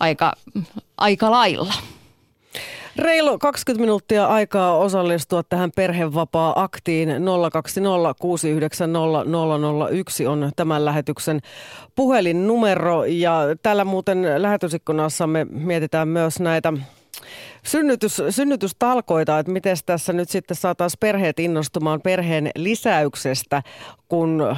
aika lailla. Reilu 20 minuuttia aikaa osallistua tähän perhevapaa-aktiin. 020 690 001 on tämän lähetyksen puhelinnumero. Ja täällä muuten lähetysikkunassa me mietitään myös näitä synnytystalkoita, että miten tässä nyt sitten saataisiin perheet innostumaan perheen lisäyksestä, kun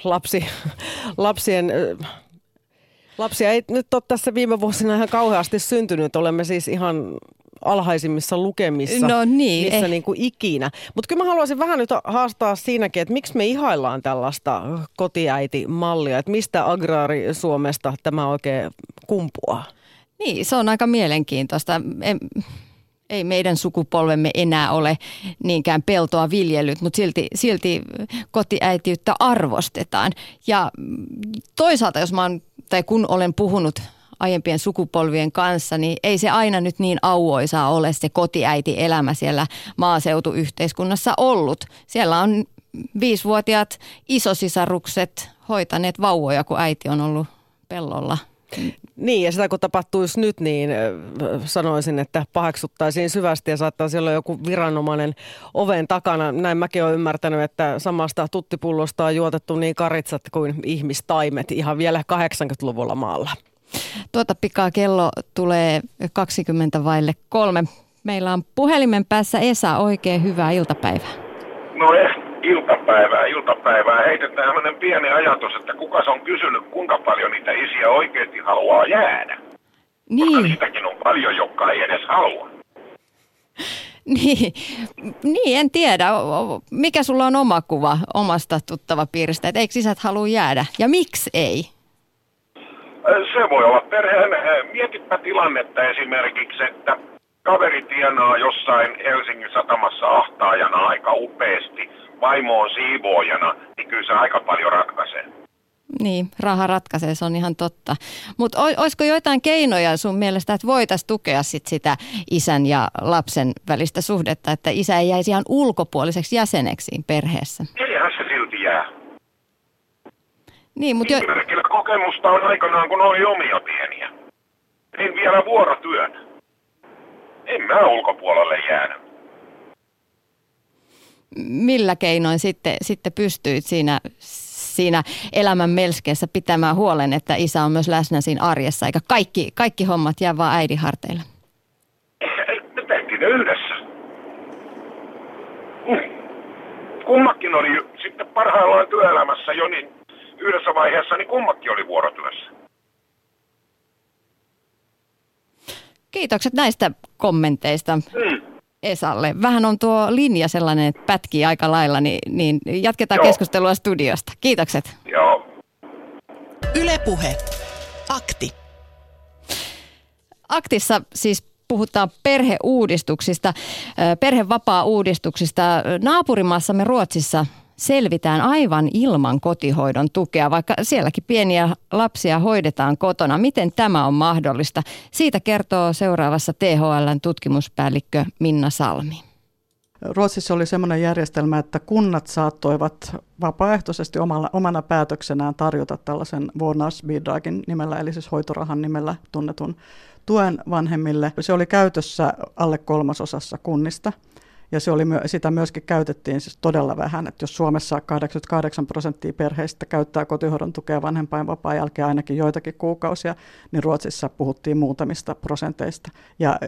lapsia ei nyt ole tässä viime vuosina ihan kauheasti syntynyt. Olemme siis ihan alhaisimmissa lukemissa missä niin kuin ikinä. Mutta kyllä mä haluaisin vähän nyt haastaa siinäkin, että miksi me ihaillaan tällaista kotiäitimallia, että mistä agraari-Suomesta tämä oikein kumpuaa? Niin, se on aika mielenkiintoista. Ei meidän sukupolvemme enää ole niinkään peltoa viljellyt, mutta silti kotiäitiyttä arvostetaan. Ja toisaalta, kun olen puhunut aiempien sukupolvien kanssa, niin ei se aina nyt niin auoisaa ole se kotiäiti-elämä siellä maaseutuyhteiskunnassa ollut. Siellä on 5-vuotiaat isosisarukset hoitaneet vauvoja, kun äiti on ollut pellolla. Niin, ja sitä kun tapahtuisi nyt, niin sanoisin, että paheksuttaisiin syvästi ja saattaisi olla joku viranomainen oven takana. Näin mäkin olen ymmärtänyt, että samasta tuttipullosta on juotettu niin karitsat kuin ihmistaimet ihan vielä 80-luvulla maalla. Tuota pikaa kello tulee 3:20. Meillä on puhelimen päässä Esa. Oikein hyvää iltapäivää. No iltapäivää. Heitetään sellainen pieni ajatus, että kukas on kysynyt, kuinka paljon niitä isiä oikeasti haluaa jäädä. Niin. Koska niitäkin on paljon, jotka ei edes halua. Niin, en tiedä. Mikä sulla on oma kuva omasta tuttavapiiristä, että eikö isät halua jäädä? Ja miksi ei? Se voi olla perheen. Mietipä tilannetta esimerkiksi, että kaveri tienaa jossain Helsingin satamassa ahtaajana aika upeasti, vaimo on siivoojana, niin kyllä se aika paljon ratkaisee. Niin, raha ratkaisee, se on ihan totta. Mutta olisiko joitain keinoja sun mielestä, että voitaisiin tukea sitä isän ja lapsen välistä suhdetta, että isä ei jäisi ihan ulkopuoliseksi jäseneksi perheessä? Eihän se silti jää. Niin, mutta kyllä kokemusta on aikanaan, kun oli omia pieniä. Niin vielä vuorotyönä. En mä ulkopuolelle jäädä. Millä keinoin sitten pystyit siinä elämän melskeessä pitämään huolen, että isä on myös läsnä siinä arjessa, eikä kaikki hommat jää vaan äidin harteille? Me tehtiin ne yhdessä. Kummakin oli sitten parhaillaan työelämässä jo niin yhdessä vaiheessa, niin kummakin oli vuorotyössä. Kiitokset näistä kommenteista Esalle. Vähän on tuo linja sellainen, että pätkii aika lailla, niin jatketaan keskustelua studiosta. Kiitokset. Joo. Yle Puhe. Akti. Aktissa siis puhutaan perheuudistuksista, perhevapaa-uudistuksista. Naapurimaassamme Ruotsissa selvitään aivan ilman kotihoidon tukea, vaikka sielläkin pieniä lapsia hoidetaan kotona. Miten tämä on mahdollista? Siitä kertoo seuraavassa THL:n tutkimuspäällikkö Minna Salmi. Ruotsissa oli sellainen järjestelmä, että kunnat saattoivat vapaaehtoisesti omana päätöksenään tarjota tällaisen vårdnadsbidragin nimellä, eli siis hoitorahan nimellä tunnetun tuen vanhemmille. Se oli käytössä alle 3/3 kunnista. Ja sitä myöskin käytettiin siis todella vähän, että jos Suomessa 88% perheistä käyttää kotihoidon tukea vanhempainvapaan jälkeen ainakin joitakin kuukausia, niin Ruotsissa puhuttiin muutamista prosenteista. Ja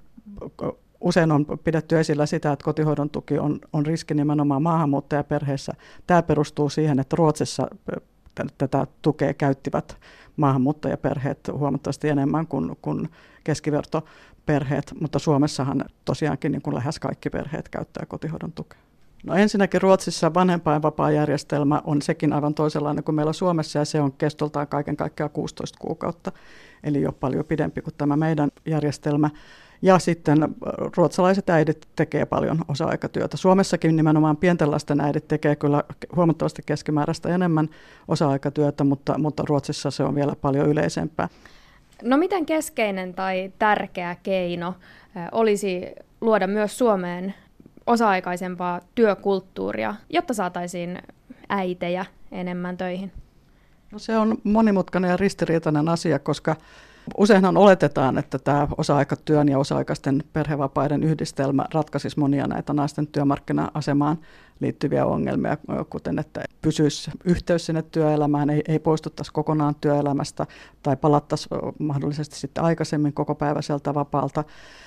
usein on pidetty esillä sitä, että kotihoidon tuki on riski nimenomaan maahanmuuttajaperheissä. Tämä perustuu siihen, että Ruotsissa tätä tukea käyttivät maahanmuuttajaperheet huomattavasti enemmän kuin keskivertoperheet, mutta Suomessahan tosiaankin niin kuin lähes kaikki perheet käyttää kotihoidon tukea. No ensinnäkin Ruotsissa vanhempainvapaajärjestelmä on sekin aivan toisenlainen kuin meillä Suomessa, ja se on kestoltaan kaiken kaikkiaan 16 kuukautta, eli jo paljon pidempi kuin tämä meidän järjestelmä. Ja sitten ruotsalaiset äidit tekee paljon osa-aikatyötä. Suomessakin nimenomaan pienten lasten äidit tekee kyllä huomattavasti keskimääräistä enemmän osa-aikatyötä, mutta Ruotsissa se on vielä paljon yleisempää. No miten keskeinen tai tärkeä keino olisi luoda myös Suomeen osa-aikaisempaa työkulttuuria, jotta saataisiin äitejä enemmän töihin? No se on monimutkainen ja ristiriitainen asia, koska useinhan oletetaan, että tämä osa-aikatyön ja osa-aikaisten perhevapaiden yhdistelmä ratkaisisi monia näitä naisten työmarkkina-asemaan liittyviä ongelmia, kuten että pysyisi yhteys sinne työelämään, ei poistuttaisi kokonaan työelämästä tai palattaisiin mahdollisesti sitten aikaisemmin kokopäiväiseltä vapaalta.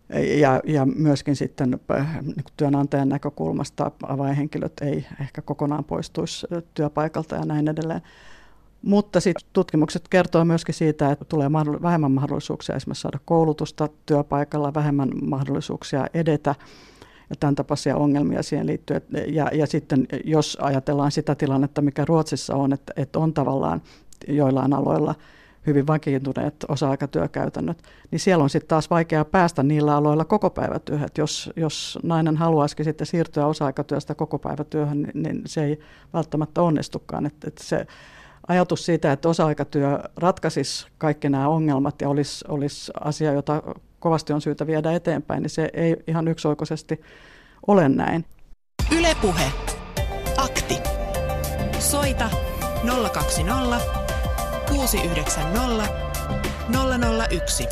Ja myöskin sitten niin työnantajan näkökulmasta avainhenkilöt ei ehkä kokonaan poistuisi työpaikalta ja näin edelleen. Mutta sitten tutkimukset kertoo myöskin siitä, että tulee vähemmän mahdollisuuksia esimerkiksi saada koulutusta työpaikalla, vähemmän mahdollisuuksia edetä ja tämän tapaisia ongelmia siihen liittyen. Ja sitten jos ajatellaan sitä tilannetta, mikä Ruotsissa on, että on tavallaan joillain aloilla hyvin vakiintuneet osa-aikatyökäytännöt, niin siellä on sitten taas vaikea päästä niillä aloilla kokopäivätyöhön. Jos nainen haluaisikin sitten siirtyä osa-aikatyöstä kokopäivätyöhön, niin se ei välttämättä onnistukaan. Että se ajatus siitä, että osa-aikatyö ratkaisisi kaikki nämä ongelmat ja olisi asia, jota kovasti on syytä viedä eteenpäin, niin se ei ihan yksioikoisesti ole näin. Yle Puhe. Akti. Soita 020 690 001.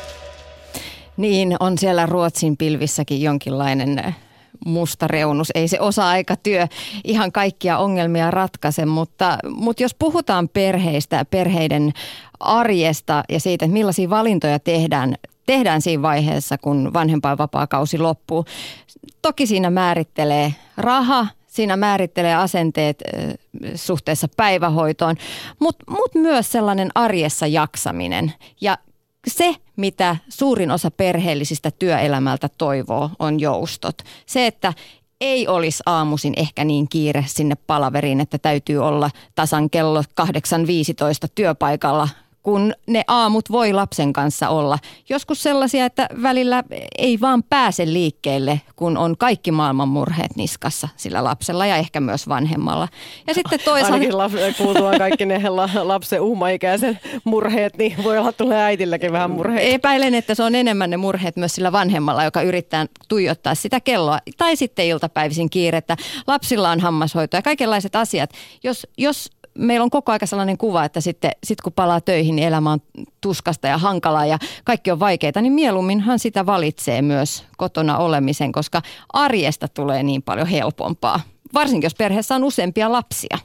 Niin, on siellä Ruotsin pilvissäkin jonkinlainen musta reunus. Ei se osa-aikatyö ihan kaikkia ongelmia ratkaise, mutta jos puhutaan perheistä, perheiden arjesta ja siitä, että millaisia valintoja tehdään siinä vaiheessa, kun vanhempainvapaakausi loppuu. Toki siinä määrittelee raha, siinä määrittelee asenteet suhteessa päivähoitoon, mutta myös sellainen arjessa jaksaminen. Ja se, mitä suurin osa perheellisistä työelämältä toivoo, on joustot. Se, että ei olisi aamuisin ehkä niin kiire sinne palaveriin, että täytyy olla tasan kello 8.15 työpaikalla, kun ne aamut voi lapsen kanssa olla. Joskus sellaisia, että välillä ei vaan pääse liikkeelle, kun on kaikki maailman murheet niskassa sillä lapsella ja ehkä myös vanhemmalla. Ja sitten toisaalta... Ainakin kuultuaan kaikki ne lapsen uumaikäisen murheet, niin voi olla tulee äidilläkin vähän murheet. Epäilen, että se on enemmän ne murheet myös sillä vanhemmalla, joka yrittää tuijottaa sitä kelloa. Tai sitten iltapäivisin kiirettä. Lapsilla on hammashoito ja kaikenlaiset asiat. Jos meillä on koko ajan sellainen kuva, että sitten kun palaa töihin, niin elämä on tuskasta ja hankalaa ja kaikki on vaikeaa, niin mieluumminhan sitä valitsee myös kotona olemisen, koska arjesta tulee niin paljon helpompaa, varsinkin jos perheessä on useampia lapsia.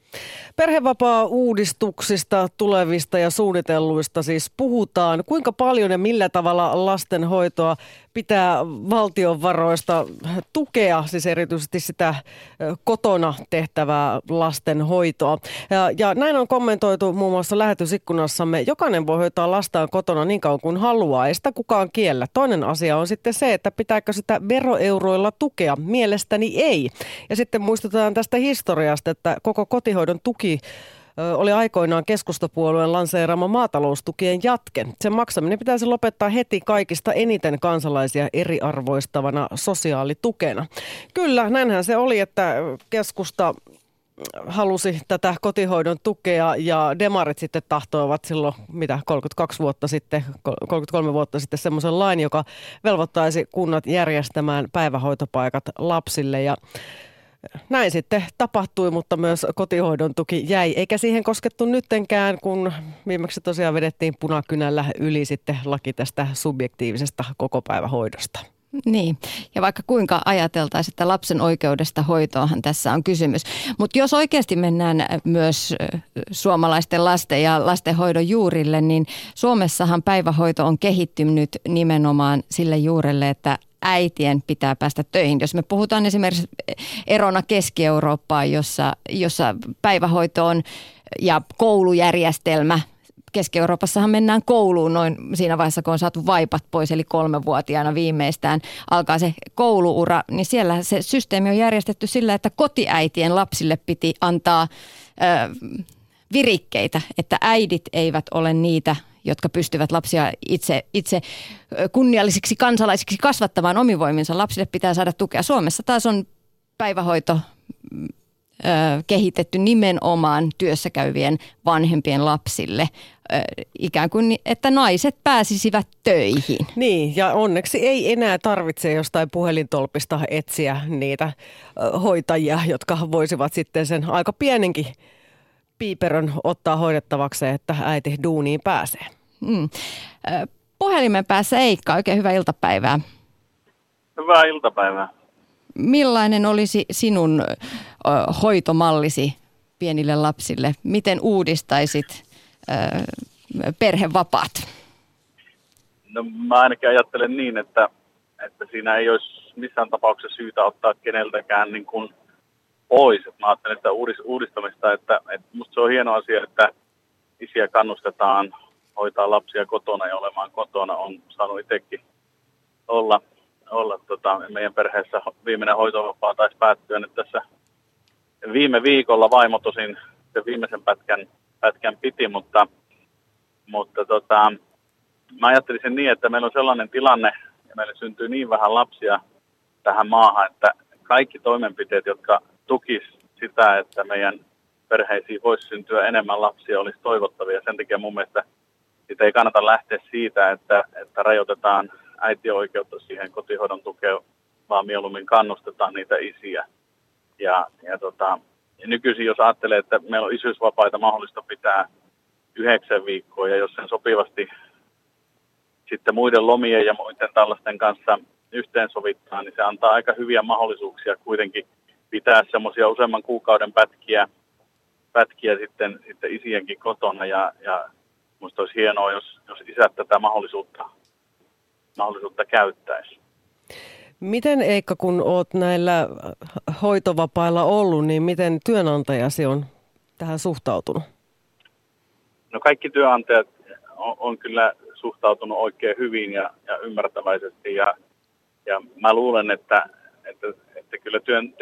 Perhevapaa-uudistuksista, tulevista ja suunnitelluista siis puhutaan. Kuinka paljon ja millä tavalla lastenhoitoa pitää valtion varoista tukea, siis erityisesti sitä kotona tehtävää lastenhoitoa. Ja näin on kommentoitu muun muassa lähetysikkunassamme. Jokainen voi hoitaa lastaan kotona niin kauan kuin haluaa, ei sitä kukaan kiellä. Toinen asia on sitten se, että pitääkö sitä veroeuroilla tukea. Mielestäni ei. Ja sitten muistutetaan tästä historiasta, että koko kotihoidon tuki oli aikoinaan keskustapuolueen lanseeraama maataloustukien jatke. Sen maksaminen pitäisi lopettaa heti kaikista eniten kansalaisia eriarvoistavana sosiaalitukena. Kyllä, näinhän se oli, että keskusta halusi tätä kotihoidon tukea ja demarit sitten tahtoivat silloin 33 vuotta sitten semmoisen lain, joka velvoittaisi kunnat järjestämään päivähoitopaikat lapsille ja näin sitten tapahtui, mutta myös kotihoidon tuki jäi, eikä siihen koskettu nyttenkään, kun viimeksi tosiaan vedettiin punakynällä yli sitten laki tästä subjektiivisesta kokopäivähoidosta. Niin, ja vaikka kuinka ajateltaisiin, että lapsen oikeudesta hoitoahan tässä on kysymys. Mutta jos oikeasti mennään myös suomalaisten lasten ja lastenhoidon juurille, niin Suomessahan päivähoito on kehittynyt nimenomaan sille juurelle, että äitien pitää päästä töihin. Jos me puhutaan esimerkiksi erona Keski-Eurooppaan, jossa päivähoito on ja koulujärjestelmä. Keski-Euroopassahan mennään kouluun noin siinä vaiheessa, kun on saatu vaipat pois, eli 3-vuotiaana viimeistään alkaa se kouluura, niin siellä se systeemi on järjestetty sillä, että kotiäitien lapsille piti antaa virikkeitä, että äidit eivät ole niitä, jotka pystyvät lapsia itse kunniallisiksi kansalaisiksi kasvattamaan omivoiminsa. Lapsille pitää saada tukea. Suomessa taas on päivähoito kehitetty nimenomaan työssäkäyvien vanhempien lapsille, ikään kuin, että naiset pääsisivät töihin. Niin, ja onneksi ei enää tarvitse jostain puhelintolpista etsiä niitä hoitajia, jotka voisivat sitten sen aika pienenkin piiperön ottaa hoidettavakseen, että äiti duuniin pääsee. Puhelimen päässä Eikka, oikein hyvää iltapäivää. Hyvää iltapäivää. Millainen olisi sinun hoitomallisi pienille lapsille? Miten uudistaisit perhevapaat? No mä ainakin ajattelen niin, että että siinä ei olisi missään tapauksessa syytä ottaa keneltäkään niin kuin pois. Mä ajattelen sitä uudistamista, että musta se on hieno asia, että isiä kannustetaan hoitaa lapsia kotona ja olemaan kotona. On saanut itsekin olla meidän perheessä viimeinen hoitovapaa taisi päättyä nyt tässä viime viikolla. Vaimo tosin sen viimeisen pätkän piti, mutta mä ajattelisin niin, että meillä on sellainen tilanne ja meille syntyy niin vähän lapsia tähän maahan, että kaikki toimenpiteet, jotka tukis sitä, että meidän perheisiin voisi syntyä enemmän lapsia, olisi toivottavia. Sen takia mun mielestä sitä ei kannata lähteä siitä, että rajoitetaan äitioikeutta siihen kotihoidon tukeen, vaan mieluummin kannustetaan niitä isiä. Ja nykyisin, jos ajattelee, että meillä on isyysvapaita mahdollista pitää 9 viikkoa, ja jos sen sopivasti sitten muiden lomien ja muiden tällaisten kanssa yhteensovittaa, niin se antaa aika hyviä mahdollisuuksia kuitenkin pitää semmoisia useamman kuukauden pätkiä sitten isienkin kotona, ja musta olisi hienoa, jos isät tätä mahdollisuutta käyttäisi. Miten, Eikka, kun olet näillä hoitovapailla ollut, niin miten työnantajasi on tähän suhtautunut? No kaikki työnantajat on kyllä suhtautunut oikein hyvin ja ymmärtäväisesti, ja mä luulen, että kyllä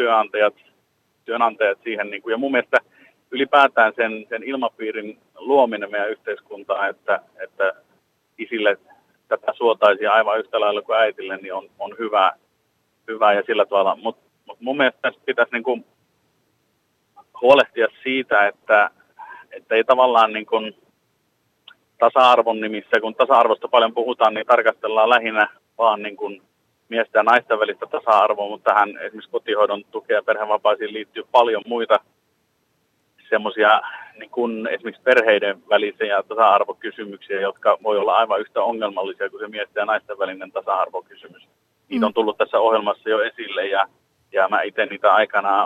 työnantajat siihen, niin kuin, ja mun mielestä ylipäätään sen ilmapiirin luominen meidän yhteiskuntaan, että isille tätä suotaisiin aivan yhtä lailla kuin äitille, niin on hyvä ja sillä tavalla. Mutta mun mielestä tässä pitäisi niin kuin huolehtia siitä, että ei tavallaan niin kuin tasa-arvon nimissä, kun tasa-arvosta paljon puhutaan, niin tarkastellaan lähinnä vaan niin kuin miesten ja naisten välistä tasa-arvoa, mutta tähän esimerkiksi kotihoidon tukea ja perhevapaisiin liittyy paljon muita semmoisia niin kuin esimerkiksi perheiden välisiä tasa-arvokysymyksiä, jotka voi olla aivan yhtä ongelmallisia kuin se miesten ja naisten välinen tasa-arvokysymys. Niitä on tullut tässä ohjelmassa jo esille, ja mä itse niitä aikanaan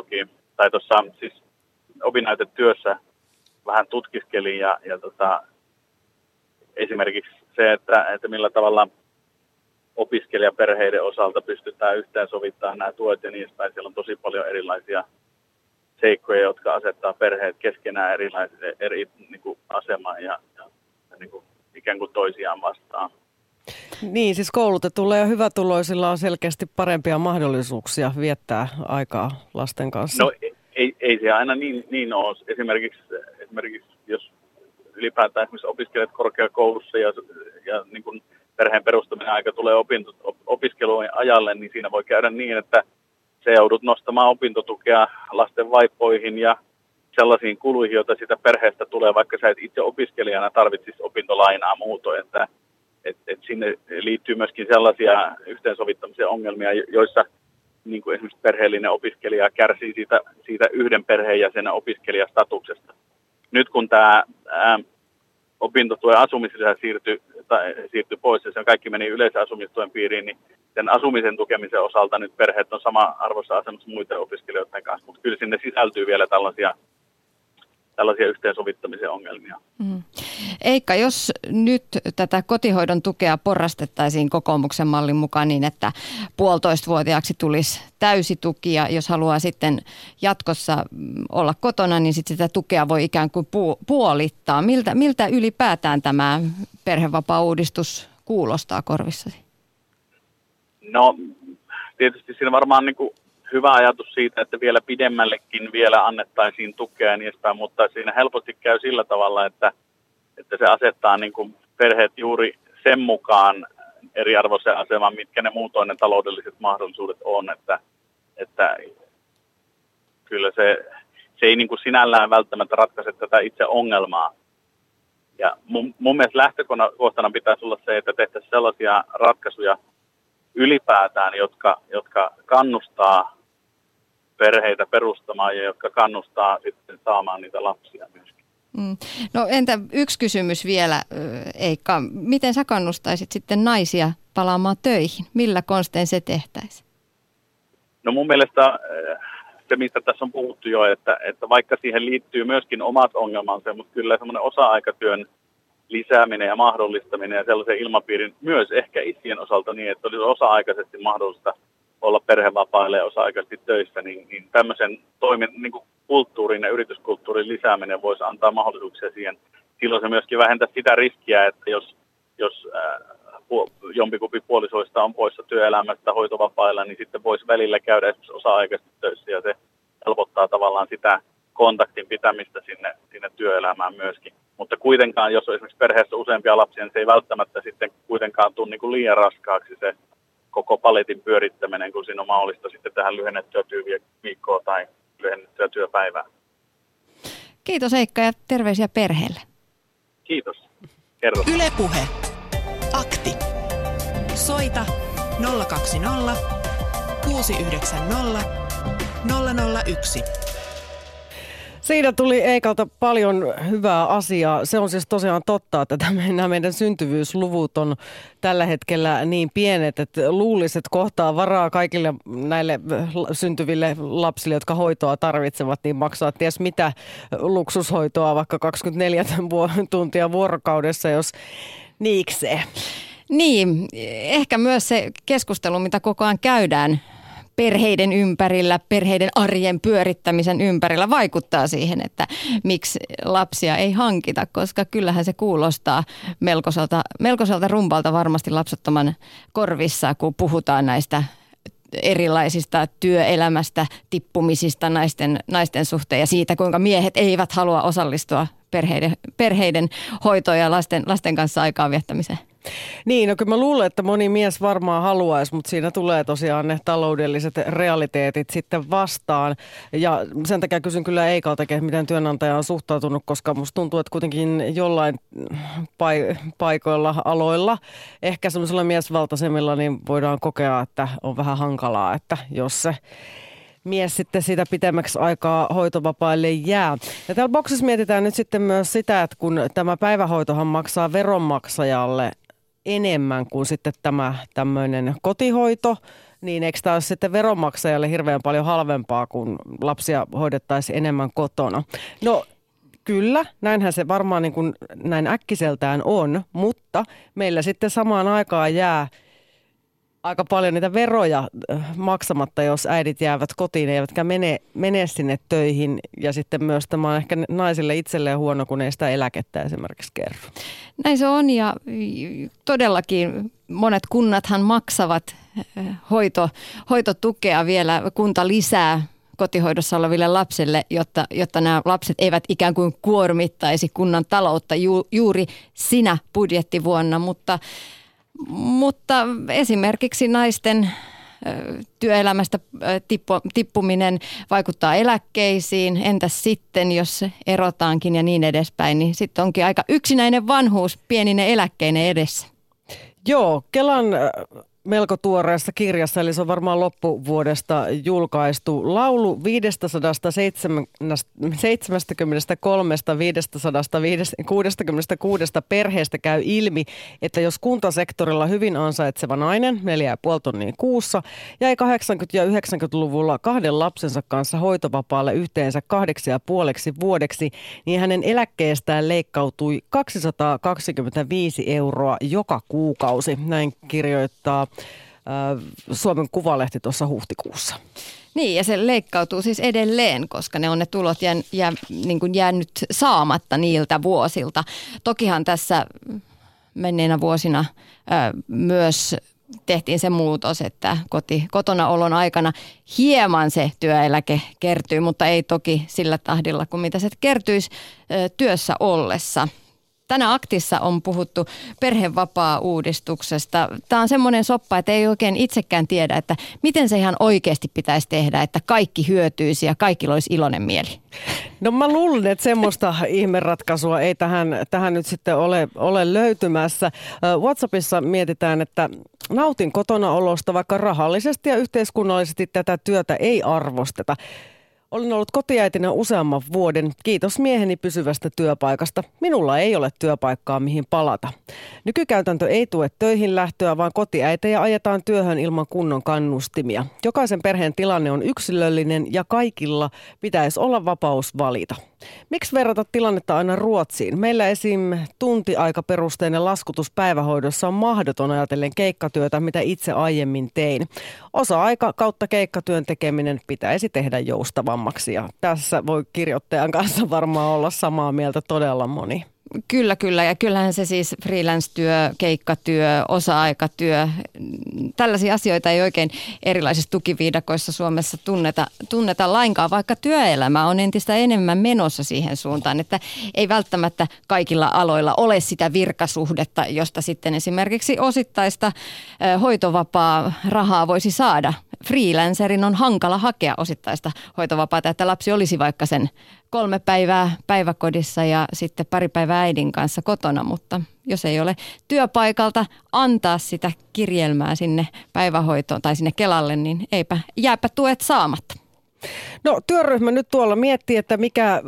siis opinnäytetyössä vähän tutkiskelin, ja esimerkiksi se, että millä tavalla opiskelijaperheiden osalta pystytään yhteensovittamaan nämä tuet ja niistä, siellä on tosi paljon erilaisia seikkoja, jotka asettaa perheet keskenään eri niin kuin asemaan ja niin kuin ikään kuin toisiaan vastaan. Niin, siis koulutetuilla ja hyvätuloisilla on selkeästi parempia mahdollisuuksia viettää aikaa lasten kanssa. No ei se aina niin ole. Esimerkiksi jos ylipäätään esimerkiksi opiskelet korkeakoulussa ja niin kuin perheen perustaminen aika tulee opiskeluun ajalle, niin siinä voi käydä niin, että se joudut nostamaan opintotukea lasten vaippoihin ja sellaisiin kuluihin, joita siitä perheestä tulee, vaikka sä et itse opiskelijana tarvitsisi opintolainaa muutoin. Että sinne liittyy myöskin sellaisia yhteensovittamisen ongelmia, joissa niin kuin esimerkiksi perheellinen opiskelija kärsii siitä yhden perheenjäsenen opiskelijastatuksesta. Nyt kun tämä opintotuen asumislisä siirtyi pois ja se kaikki meni yleisen asumistuen piiriin, niin sen asumisen tukemisen osalta nyt perheet on sama-arvoisessa asemassa muiden opiskelijoiden kanssa, mutta kyllä sinne sisältyy vielä tällaisia yhteensovittamisen ongelmia. Eikka, jos nyt tätä kotihoidon tukea porrastettaisiin kokoomuksen mallin mukaan niin, että 1,5-vuotiaaksi tulisi täysi tuki, ja jos haluaa sitten jatkossa olla kotona, niin sitten sitä tukea voi ikään kuin puolittaa. Miltä ylipäätään tämä perhevapaa-uudistus kuulostaa korvissasi? No tietysti siinä varmaan niin kuin hyvä ajatus siitä, että vielä pidemmällekin vielä annettaisiin tukea ja niin edespäin, mutta siinä helposti käy sillä tavalla, että se asettaa niin kuin perheet juuri sen mukaan eriarvoisen aseman, mitkä ne muutoin ne taloudelliset mahdollisuudet on, että kyllä se ei niin kuin sinällään välttämättä ratkaise tätä itse ongelmaa. Ja mun mielestä lähtökohtana pitäisi olla se, että tehtäisiin sellaisia ratkaisuja ylipäätään, jotka kannustaa perheitä perustamaan ja jotka kannustaa sitten saamaan niitä lapsia myöskin. No entä yksi kysymys vielä, Eikka. Miten sä kannustaisit sitten naisia palaamaan töihin? Millä konstein se tehtäisiin? No mun mielestä se, mistä tässä on puhuttu jo, että vaikka siihen liittyy myöskin omat ongelmansa, mutta kyllä semmoinen osa-aikatyön lisääminen ja mahdollistaminen ja sellaisen ilmapiirin myös ehkä isien osalta niin, että olisi osa-aikaisesti mahdollista olla perhevapaille ja osa-aikaisesti töissä, niin tämmöisen niin kuin kulttuurin ja yrityskulttuurin lisääminen voisi antaa mahdollisuuksia siihen. Silloin se myöskin vähentää sitä riskiä, että jos jompikumpi puolisoista on poissa työelämästä hoitovapailla, niin sitten voisi välillä käydä esimerkiksi osa-aikaisesti töissä ja se helpottaa tavallaan sitä kontaktin pitämistä sinne työelämään myöskin. Mutta kuitenkaan, jos on esimerkiksi perheessä useampia lapsia, niin se ei välttämättä sitten kuitenkaan tule niin kuin liian raskaaksi se koko paletin pyörittäminen, kun siinä on mahdollista sitten tähän lyhennettyä työviikkoa tai lyhennettyä työpäivää. Kiitos Eikka ja terveisiä perheelle. Kiitos. Kerro. Yle Puhe. Akti. Soita 020 690 001. Siinä tuli Eikalta paljon hyvää asiaa. Se on siis tosiaan totta, että nämä meidän syntyvyysluvut on tällä hetkellä niin pienet, että luulisi, että kohtaa varaa kaikille näille syntyville lapsille, jotka hoitoa tarvitsevat, niin maksaa ties mitä luksushoitoa vaikka 24 tuntia vuorokaudessa, jos niiksee. Niin, ehkä myös se keskustelu, mitä koko ajan käydään perheiden ympärillä, perheiden arjen pyörittämisen ympärillä vaikuttaa siihen, että miksi lapsia ei hankita, koska kyllähän se kuulostaa melkoiselta rumpalta varmasti lapsettoman korvissa, kun puhutaan näistä erilaisista työelämästä tippumisista naisten suhteen ja siitä, kuinka miehet eivät halua osallistua perheiden hoitoon ja lasten kanssa aikaa viettämiseen. Niin, no kyllä mä luulen, että moni mies varmaan haluaisi, mutta siinä tulee tosiaan ne taloudelliset realiteetit sitten vastaan. Ja sen takia kysyn kyllä Eikaltakin, miten työnantaja on suhtautunut, koska musta tuntuu, että kuitenkin jollain paikoilla, aloilla, ehkä semmoisilla miesvaltaisemmilla, niin voidaan kokea, että on vähän hankalaa, että jos se mies sitten sitä pitemmäksi aikaa hoitovapaille jää. Ja täällä boksissa mietitään nyt sitten myös sitä, että kun tämä päivähoitohan maksaa veronmaksajalle enemmän kuin sitten tämä tämmöinen kotihoito, niin eikö tämä ole sitten veronmaksajalle hirveän paljon halvempaa, kun lapsia hoidettaisiin enemmän kotona? No kyllä, näinhän se varmaan niin kuin näin äkkiseltään on, mutta meillä sitten samaan aikaan jää aika paljon niitä veroja maksamatta, jos äidit jäävät kotiin, eivätkä mene sinne töihin. Ja sitten myös tämä on ehkä naisille itselleen huono, kun ei sitä eläkettä esimerkiksi kerro. Näin se on ja todellakin monet kunnathan maksavat hoitotukea vielä kunta lisää kotihoidossa oleville lapsille, jotta nämä lapset eivät ikään kuin kuormittaisi kunnan taloutta juuri sinä budjettivuonna, mutta esimerkiksi naisten työelämästä tippuminen vaikuttaa eläkkeisiin. Entäs sitten, jos erotaankin ja niin edespäin, niin sitten onkin aika yksinäinen vanhuus pienine eläkkeinen edessä. Joo, Kelan melko tuoreessa kirjassa, eli se on varmaan loppuvuodesta julkaistu laulu 563 perheestä käy ilmi, että jos kuntasektorilla hyvin ansaitseva nainen, 4,5 tonnia kuussa, jäi 80- ja 90-luvulla 2 lapsensa kanssa hoitovapaalle yhteensä 8,5 vuodeksi, niin hänen eläkkeestään leikkautui 225 € joka kuukausi. Näin kirjoittaa Suomen Kuvalehti tuossa huhtikuussa. Niin, ja se leikkautuu siis edelleen, koska ne tulot jäänyt saamatta niiltä vuosilta. Tokihan tässä menneinä vuosina myös tehtiin se muutos, että kotonaolon aikana hieman se työeläke kertyy, mutta ei toki sillä tahdilla kuin mitä se kertyisi työssä ollessa. Tänä aktissa on puhuttu perhevapaa-uudistuksesta. Tämä on semmoinen soppa, että ei oikein itsekään tiedä, että miten se ihan oikeasti pitäisi tehdä, että kaikki hyötyisi ja kaikilla olisi iloinen mieli. No mä luulen, että semmoista ihmeratkaisua ei tähän nyt sitten ole löytymässä. WhatsAppissa mietitään, että nautin kotonaolosta, vaikka rahallisesti ja yhteiskunnallisesti tätä työtä ei arvosteta. Olen ollut kotiäitinä useamman vuoden. Kiitos mieheni pysyvästä työpaikasta. Minulla ei ole työpaikkaa, mihin palata. Nykykäytäntö ei tue töihin lähtöä, vaan kotiäitejä ajetaan työhön ilman kunnon kannustimia. Jokaisen perheen tilanne on yksilöllinen ja kaikilla pitäisi olla vapaus valita. Miksi verrata tilannetta aina Ruotsiin? Meillä esim. Tuntiaikaperusteinen laskutus päivähoidossa on mahdoton ajatellen keikkatyötä, mitä itse aiemmin tein. Osa-aika kautta keikkatyön tekeminen pitäisi tehdä joustavammaksi ja tässä voi kirjoittajan kanssa varmaan olla samaa mieltä todella moni. Kyllä. Ja kyllähän se siis freelance-työ, keikkatyö, osa-aikatyö, tällaisia asioita ei oikein erilaisissa tukiviidakoissa Suomessa tunneta lainkaan, vaikka työelämä on entistä enemmän menossa siihen suuntaan, että ei välttämättä kaikilla aloilla ole sitä virkasuhdetta, josta sitten esimerkiksi osittaista hoitovapaa rahaa voisi saada. Freelancerin on hankala hakea osittaista hoitovapaata, että lapsi olisi vaikka sen 3 päivää päiväkodissa ja sitten 2 päivää äidin kanssa kotona, mutta jos ei ole työpaikalta antaa sitä kirjelmää sinne päivähoitoon tai sinne Kelalle, niin jääpä tuet saamatta. No työryhmä nyt tuolla miettii, että mikä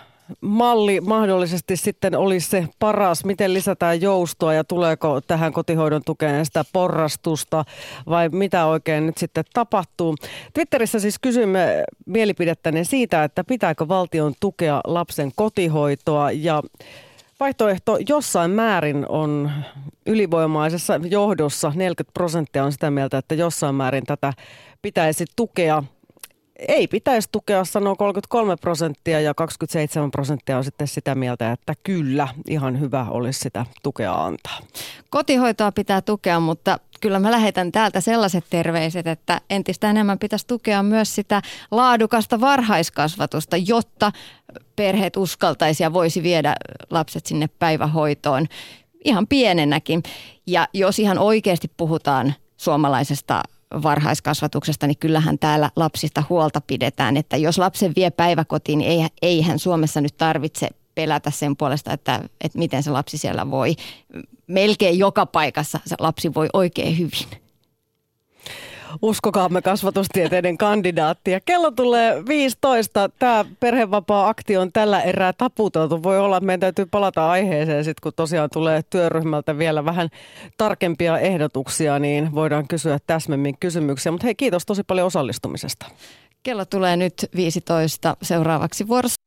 malli mahdollisesti sitten olisi se paras, miten lisätään joustoa ja tuleeko tähän kotihoidon tukeen sitä porrastusta vai mitä oikein nyt sitten tapahtuu. Twitterissä siis kysymme mielipidettäne siitä, että pitääkö valtion tukea lapsen kotihoitoa ja vaihtoehto jossain määrin on ylivoimaisessa johdossa. 40% on sitä mieltä, että jossain määrin tätä pitäisi tukea. Ei pitäisi tukea, sanoo 33% ja 27% on sitten sitä mieltä, että kyllä, ihan hyvä olisi sitä tukea antaa. Kotihoitoa pitää tukea, mutta kyllä mä lähetän täältä sellaiset terveiset, että entistä enemmän pitäisi tukea myös sitä laadukasta varhaiskasvatusta, jotta perheet uskaltaisi ja voisi viedä lapset sinne päivähoitoon ihan pienenäkin. Ja jos ihan oikeasti puhutaan suomalaisesta varhaiskasvatuksesta, niin kyllähän täällä lapsista huolta pidetään, että jos lapsen vie päiväkotiin, niin eihän Suomessa nyt tarvitse pelätä sen puolesta, että miten se lapsi siellä voi. Melkein joka paikassa se lapsi voi oikein hyvin. Uskokaamme kasvatustieteiden kandidaattia. Kello tulee 15. Tämä perhevapaa-aktio on tällä erää taputeltu. Voi olla, että meidän täytyy palata aiheeseen sitten, kun tosiaan tulee työryhmältä vielä vähän tarkempia ehdotuksia, niin voidaan kysyä täsmemmin kysymyksiä. Mutta hei, kiitos tosi paljon osallistumisesta. Kello tulee nyt 15. Seuraavaksi vuorossa